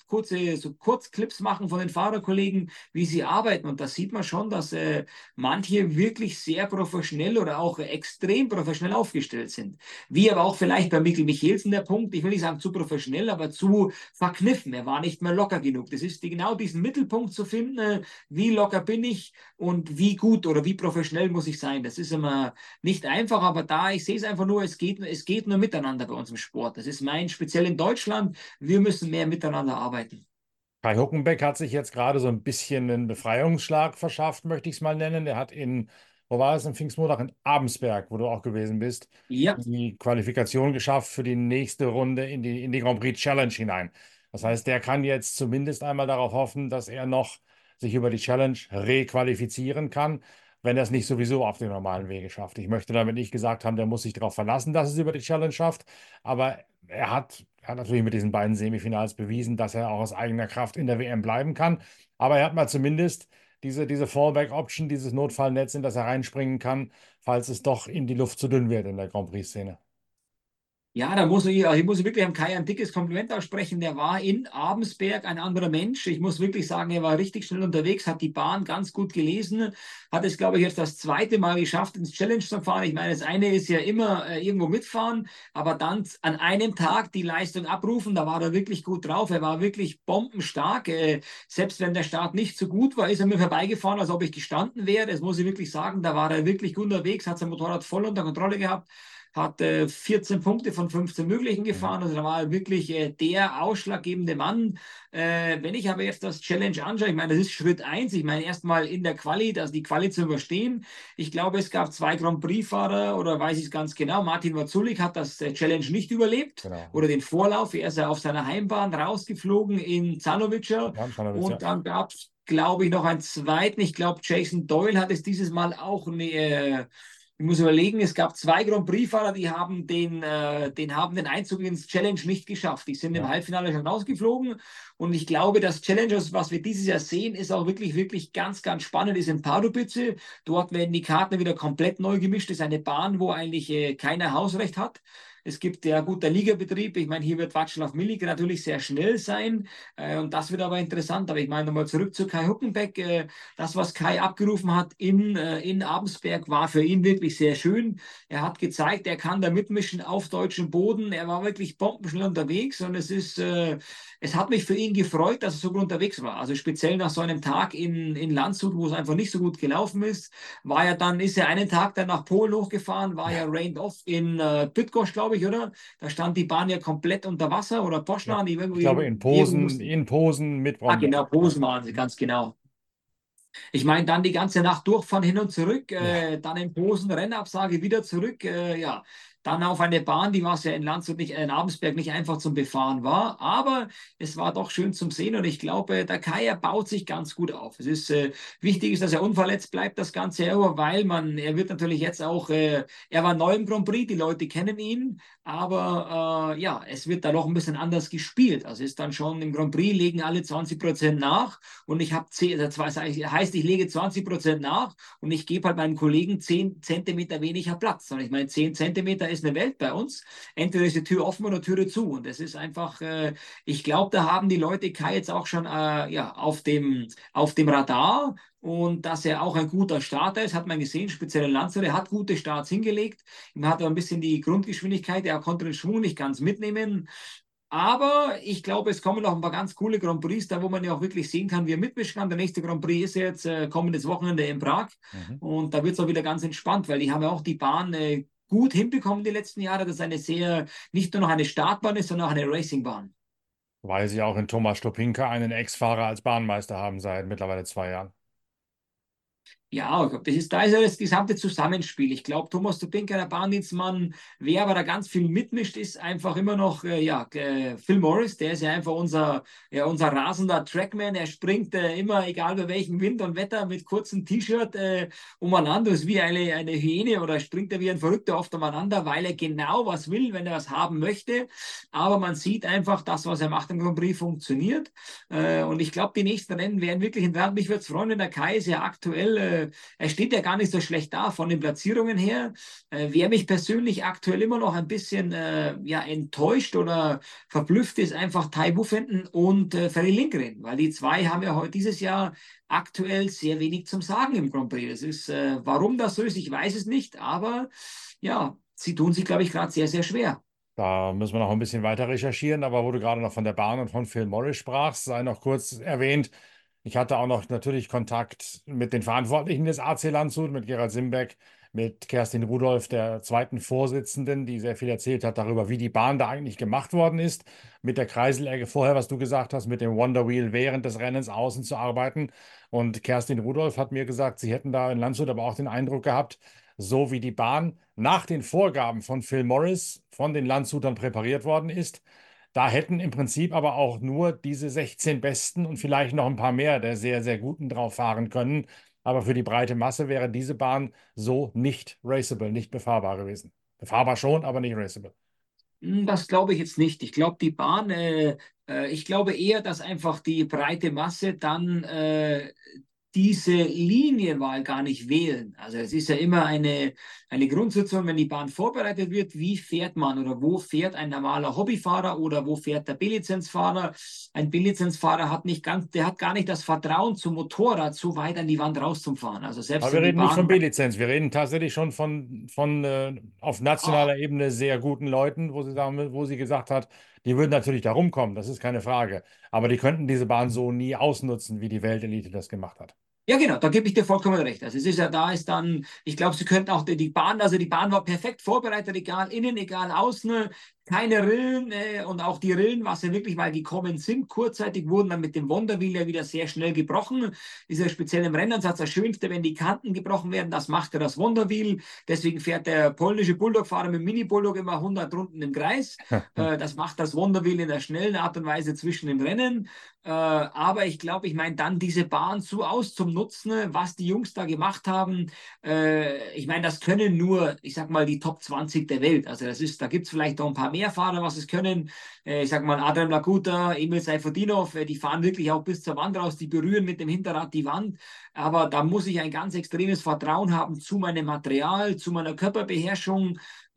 so Kurzclips machen von den Fahrerkollegen, wie sie arbeiten. Und da sieht man schon, dass manche wirklich sehr professionell oder auch extrem professionell aufgestellt sind. Wie aber auch vielleicht bei Mikkel Michelsen der Punkt, ich will nicht sagen zu professionell, aber zu verkniffen. Er war nicht mehr locker genug. Das ist genau diesen Mittelpunkt zu finden, wie locker bin ich und wie gut oder wie professionell muss ich sein. Das ist immer nicht einfach, aber da, ich sehe es einfach nur, es geht nur miteinander bei uns im Sport. Das ist mein, speziell in Deutschland, wir müssen mehr miteinander arbeiten. Kai Huckenbeck hat sich jetzt gerade so ein bisschen einen Befreiungsschlag verschafft, möchte ich es mal nennen. Der hat wo war es, am Pfingstmontag in Abensberg, wo du auch gewesen bist, Ja. die Qualifikation geschafft für die nächste Runde in die Grand Prix Challenge hinein. Das heißt, der kann jetzt zumindest einmal darauf hoffen, dass er noch sich über die Challenge requalifizieren kann, wenn er es nicht sowieso auf den normalen Wege schafft. Ich möchte damit nicht gesagt haben, der muss sich darauf verlassen, dass er es über die Challenge schafft, aber er hat natürlich mit diesen beiden Semifinals bewiesen, dass er auch aus eigener Kraft in der WM bleiben kann. Aber er hat mal zumindest diese Fallback-Option, dieses Notfallnetz, in das er reinspringen kann, falls es doch in die Luft zu dünn wird in der Grand Prix-Szene. Ja, also ich muss wirklich am Kai ein dickes Kompliment aussprechen. Der war in Abensberg ein anderer Mensch. Ich muss wirklich sagen, er war richtig schnell unterwegs, hat die Bahn ganz gut gelesen, hat es, glaube ich, jetzt das zweite Mal geschafft, ins Challenge zu fahren. Ich meine, das eine ist ja immer irgendwo mitfahren, aber dann an einem Tag die Leistung abrufen, da war er wirklich gut drauf. Er war wirklich bombenstark. Selbst wenn der Start nicht so gut war, ist er mir vorbeigefahren, als ob ich gestanden wäre. Das muss ich wirklich sagen. Da war er wirklich gut unterwegs, hat sein Motorrad voll unter Kontrolle gehabt, hat 14 Punkte von 15 möglichen Mhm. gefahren. Also da war er wirklich der ausschlaggebende Mann. Wenn ich aber jetzt das Challenge anschaue, ich meine, das ist Schritt eins. Ich meine, erstmal in der Quali, also die Quali zu überstehen. Ich glaube, es gab zwei Grand Prix-Fahrer, oder weiß ich es ganz genau. Martin Wazulik hat das Challenge nicht überlebt Genau. oder den Vorlauf. Er ist ja auf seiner Heimbahn rausgeflogen in Zanovica. Ja, Stanovic, ja. Und dann gab es, glaube ich, noch einen zweiten. Ich glaube, Jason Doyle hat es dieses Mal auch ich muss überlegen, es gab zwei Grand Prix-Fahrer, den haben den Einzug ins Challenge nicht geschafft. Die sind im Ja. Halbfinale schon rausgeflogen. Und ich glaube, das Challengers, was wir dieses Jahr sehen, ist auch wirklich, wirklich ganz, ganz spannend, ist in Pardubice. Dort werden die Karten wieder komplett neu gemischt. Das ist eine Bahn, wo eigentlich keiner Hausrecht hat. Es gibt ja gut der Ligabetrieb. Ich meine, hier wird Václav Milik natürlich sehr schnell sein. Und das wird aber interessant. Aber ich meine, nochmal zurück zu Kai Huckenbeck. Das, was Kai abgerufen hat in Abensberg, war für ihn wirklich sehr schön. Er hat gezeigt, er kann da mitmischen auf deutschem Boden. Er war wirklich bombenschnell unterwegs und es hat mich für ihn gefreut, dass er so gut unterwegs war. Also speziell nach so einem Tag in Landshut, wo es einfach nicht so gut gelaufen ist, ist er einen Tag dann nach Polen hochgefahren, war ja rained off in Bydgoszcz, glaube ich, oder? Da stand die Bahn ja komplett unter Wasser oder Ja. Poznan, Ich glaube, irgendwo mussten. In Posen mit Ah, Bromberg. genau, Ja. Posen waren sie, ganz genau. Ich meine, dann die ganze Nacht durchfahren hin und zurück, Ja. dann in Posen, Rennabsage wieder zurück, ja. Dann auf eine Bahn, die was ja in Landshut nicht, in Abensberg nicht einfach zum Befahren war, aber es war doch schön zum Sehen und ich glaube, der Kaya baut sich ganz gut auf. Es ist wichtig, ist, dass er unverletzt bleibt das ganze Jahr, weil er wird natürlich jetzt auch, er war neu im Grand Prix, die Leute kennen ihn, aber ja, es wird da noch ein bisschen anders gespielt. Also ist dann schon im Grand Prix legen alle 20% nach und ich habe 10, also heißt, ich lege 20% nach und ich gebe halt meinen Kollegen 10 Zentimeter weniger Platz. Und ich meine, 10 Zentimeter ist eine Welt bei uns. Entweder ist die Tür offen oder Türe zu. Und das ist einfach, ich glaube, da haben die Leute Kai jetzt auch schon ja, auf dem Radar. Und dass er auch ein guter Starter ist, hat man gesehen, speziell in Landshut. Er hat gute Starts hingelegt. Ihm hat aber ein bisschen die Grundgeschwindigkeit, er konnte den Schwung nicht ganz mitnehmen. Aber ich glaube, es kommen noch ein paar ganz coole Grand Prix, da wo man ja auch wirklich sehen kann, wie er mitmischen kann. Der nächste Grand Prix ist jetzt kommendes Wochenende in Prag. Mhm. Und da wird es auch wieder ganz entspannt, weil die haben ja auch die Bahn gut hinbekommen die letzten Jahre, dass eine sehr, nicht nur noch eine Startbahn ist, sondern auch eine Racingbahn. Weil sie auch in Thomas Stopinka einen Ex-Fahrer als Bahnmeister haben seit mittlerweile 2 Jahren. Ja, ich glaub, da ist ja das gesamte Zusammenspiel. Ich glaube, Thomas Topinka, der Bahndienstmann, wer aber da ganz viel mitmischt, ist einfach immer noch ja, Phil Morris. Der ist ja einfach unser rasender Trackman. Er springt immer, egal bei welchem Wind und Wetter, mit kurzem T-Shirt umeinander. Ist wie eine Hyäne oder springt er wie ein Verrückter oft umeinander, weil er genau was will, wenn er was haben möchte. Aber man sieht einfach, das, was er macht im Grand Prix, funktioniert. Und ich glaube, die nächsten Rennen werden wirklich interessant. Mich würde es freuen, wenn der Kai ist ja aktuell, er steht ja gar nicht so schlecht da von den Platzierungen her. Wer mich persönlich aktuell immer noch ein bisschen ja, enttäuscht oder verblüfft, ist einfach Tai Buffenden und Ferry Lindgren, weil die zwei haben ja heute dieses Jahr aktuell sehr wenig zum Sagen im Grand Prix. Das ist, warum das so ist, ich weiß es nicht, aber ja, sie tun sich, glaube ich, gerade sehr, sehr schwer. Da müssen wir noch ein bisschen weiter recherchieren, aber wo du gerade noch von der Bahn und von Phil Morris sprachst, sei noch kurz erwähnt, ich hatte auch noch natürlich Kontakt mit den Verantwortlichen des AC Landshut, mit Gerald Simbeck, mit Kerstin Rudolph, der zweiten Vorsitzenden, die sehr viel erzählt hat darüber, wie die Bahn da eigentlich gemacht worden ist, mit der Kreiselegge vorher, was du gesagt hast, mit dem Wonder Wheel während des Rennens außen zu arbeiten. Und Kerstin Rudolph hat mir gesagt, sie hätten da in Landshut aber auch den Eindruck gehabt, so wie die Bahn nach den Vorgaben von Phil Morris von den Landshutern präpariert worden ist. Da hätten im Prinzip aber auch nur diese 16 Besten und vielleicht noch ein paar mehr der sehr, sehr Guten drauf fahren können. Aber für die breite Masse wäre diese Bahn so nicht raceable, nicht befahrbar gewesen. Befahrbar schon, aber nicht raceable. Das glaube ich jetzt nicht. Ich glaube, die Bahn, ich glaube eher, dass einfach die breite Masse dann diese Linienwahl gar nicht wählen. Also es ist ja immer eine Grundsitzung, wenn die Bahn vorbereitet wird, wie fährt man oder wo fährt ein normaler Hobbyfahrer oder wo fährt der B-Lizenzfahrer. Ein B-Lizenzfahrer hat nicht ganz, der hat gar nicht das Vertrauen zum Motorrad, so weit an die Wand rauszufahren. Also Aber selbst wir wenn die reden nicht von Bahn B-Lizenz, wir reden tatsächlich schon von auf nationaler Ebene sehr guten Leuten, wo sie sagen, wo sie gesagt hat, die würden natürlich da rumkommen, das ist keine Frage. Aber die könnten diese Bahn so nie ausnutzen, wie die Weltelite das gemacht hat. Ja, genau, da gebe ich dir vollkommen recht. Also es ist ja, da ist dann, ich glaube, sie könnten auch die Bahn, also die Bahn war perfekt vorbereitet, egal innen, egal außen, keine Rillen und auch die Rillen, was ja wirklich mal gekommen sind, kurzzeitig wurden dann mit dem Wonderwheel ja wieder sehr schnell gebrochen. Ist ja speziell im Rennansatz das Schönste, wenn die Kanten gebrochen werden, das macht ja das Wonderwheel. Deswegen fährt der polnische Bulldog-Fahrer mit dem Mini-Bulldog immer 100 Runden im Kreis. Das macht das Wonderwheel in der schnellen Art und Weise zwischen den Rennen. Aber ich glaube, ich meine, dann diese Bahn so aus zum Nutzen, was die Jungs da gemacht haben. Ich meine, das können nur, ich sag mal, die Top 20 der Welt. Also das ist, da gibt es vielleicht noch ein paar mehr Fahrer, was es können. Ich sag mal, Adrian Laguta, Emil Seyfodinov, die fahren wirklich auch bis zur Wand raus, die berühren mit dem Hinterrad die Wand. Aber da muss ich ein ganz extremes Vertrauen haben zu meinem Material, zu meiner Körperbeherrschung.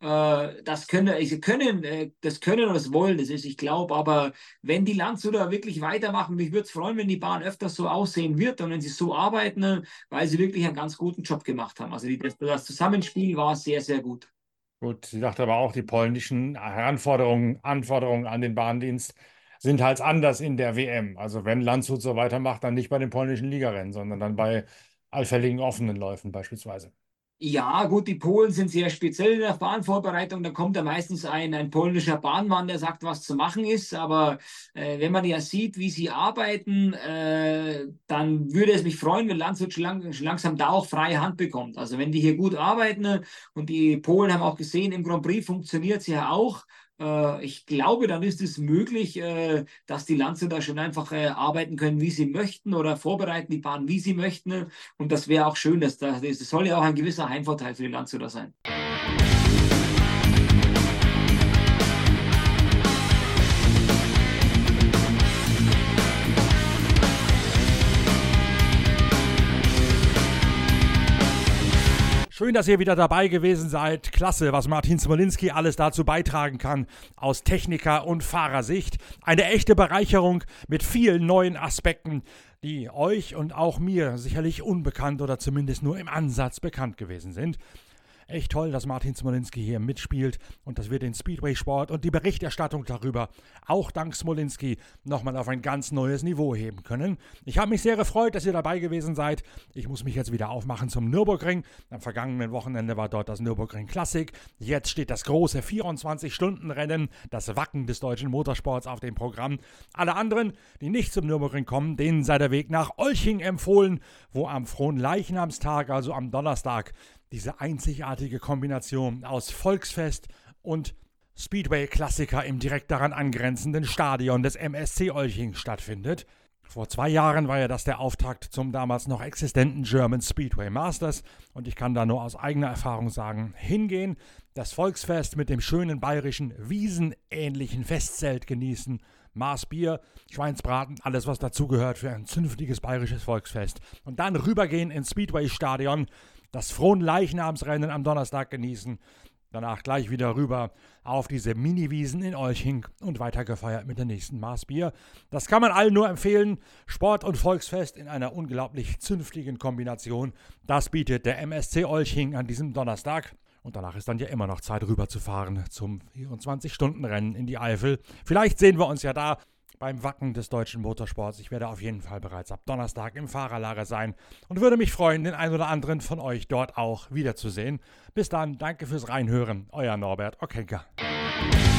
Das können und das wollen, das ist, ich glaube, aber wenn die Landshuter wirklich weitermachen, mich würde es freuen, wenn die Bahn öfters so aussehen wird und wenn sie so arbeiten, weil sie wirklich einen ganz guten Job gemacht haben. Also das Zusammenspiel war sehr, sehr gut. Gut, sie dachte aber auch, die polnischen Anforderungen an den Bahndienst sind halt anders in der WM. Also wenn Landshut so weitermacht, dann nicht bei den polnischen Ligarennen, sondern dann bei allfälligen offenen Läufen beispielsweise. Ja, gut, die Polen sind sehr speziell in der Bahnvorbereitung. Da kommt ja meistens ein polnischer Bahnmann, der sagt, was zu machen ist. Aber wenn man ja sieht, wie sie arbeiten, dann würde es mich freuen, wenn Landshut schon langsam da auch freie Hand bekommt. Also wenn die hier gut arbeiten und die Polen haben auch gesehen, im Grand Prix funktioniert es ja auch. Ich glaube, dann ist es möglich, dass die Landshuter schon einfach arbeiten können, wie sie möchten oder vorbereiten die Bahn, wie sie möchten. Und das wäre auch schön, das soll ja auch ein gewisser Heimvorteil für die Landshuter sein. Schön, dass ihr wieder dabei gewesen seid. Klasse, was Martin Smolinski alles dazu beitragen kann aus Techniker- und Fahrersicht. Eine echte Bereicherung mit vielen neuen Aspekten, die euch und auch mir sicherlich unbekannt oder zumindest nur im Ansatz bekannt gewesen sind. Echt toll, dass Martin Smolinski hier mitspielt und dass wir den Speedway-Sport und die Berichterstattung darüber auch dank Smolinski nochmal auf ein ganz neues Niveau heben können. Ich habe mich sehr gefreut, dass ihr dabei gewesen seid. Ich muss mich jetzt wieder aufmachen zum Nürburgring. Am vergangenen Wochenende war dort das Nürburgring Classic. Jetzt steht das große 24-Stunden-Rennen, das Wacken des deutschen Motorsports auf dem Programm. Alle anderen, die nicht zum Nürburgring kommen, denen sei der Weg nach Olching empfohlen, wo am Fronleichnamstag, also am Donnerstag, diese einzigartige Kombination aus Volksfest und Speedway-Klassiker im direkt daran angrenzenden Stadion des MSC Olching stattfindet. Vor 2 Jahren war ja das der Auftakt zum damals noch existenten German Speedway Masters und ich kann da nur aus eigener Erfahrung sagen, hingehen, das Volksfest mit dem schönen bayerischen wiesenähnlichen Festzelt genießen, Maß Bier, Schweinsbraten, alles was dazugehört für ein zünftiges bayerisches Volksfest und dann rübergehen ins Speedway-Stadion, das Fronleichnamsrennen am Donnerstag genießen, danach gleich wieder rüber auf diese Mini-Wiesen in Olching und weitergefeiert mit der nächsten Maß Bier. Das kann man allen nur empfehlen. Sport und Volksfest in einer unglaublich zünftigen Kombination. Das bietet der MSC Olching an diesem Donnerstag. Und danach ist dann ja immer noch Zeit rüber zu fahren zum 24-Stunden-Rennen in die Eifel. Vielleicht sehen wir uns ja da beim Wacken des deutschen Motorsports. Ich werde auf jeden Fall bereits ab Donnerstag im Fahrerlager sein und würde mich freuen, den einen oder anderen von euch dort auch wiederzusehen. Bis dann, danke fürs Reinhören, euer Norbert Okenka.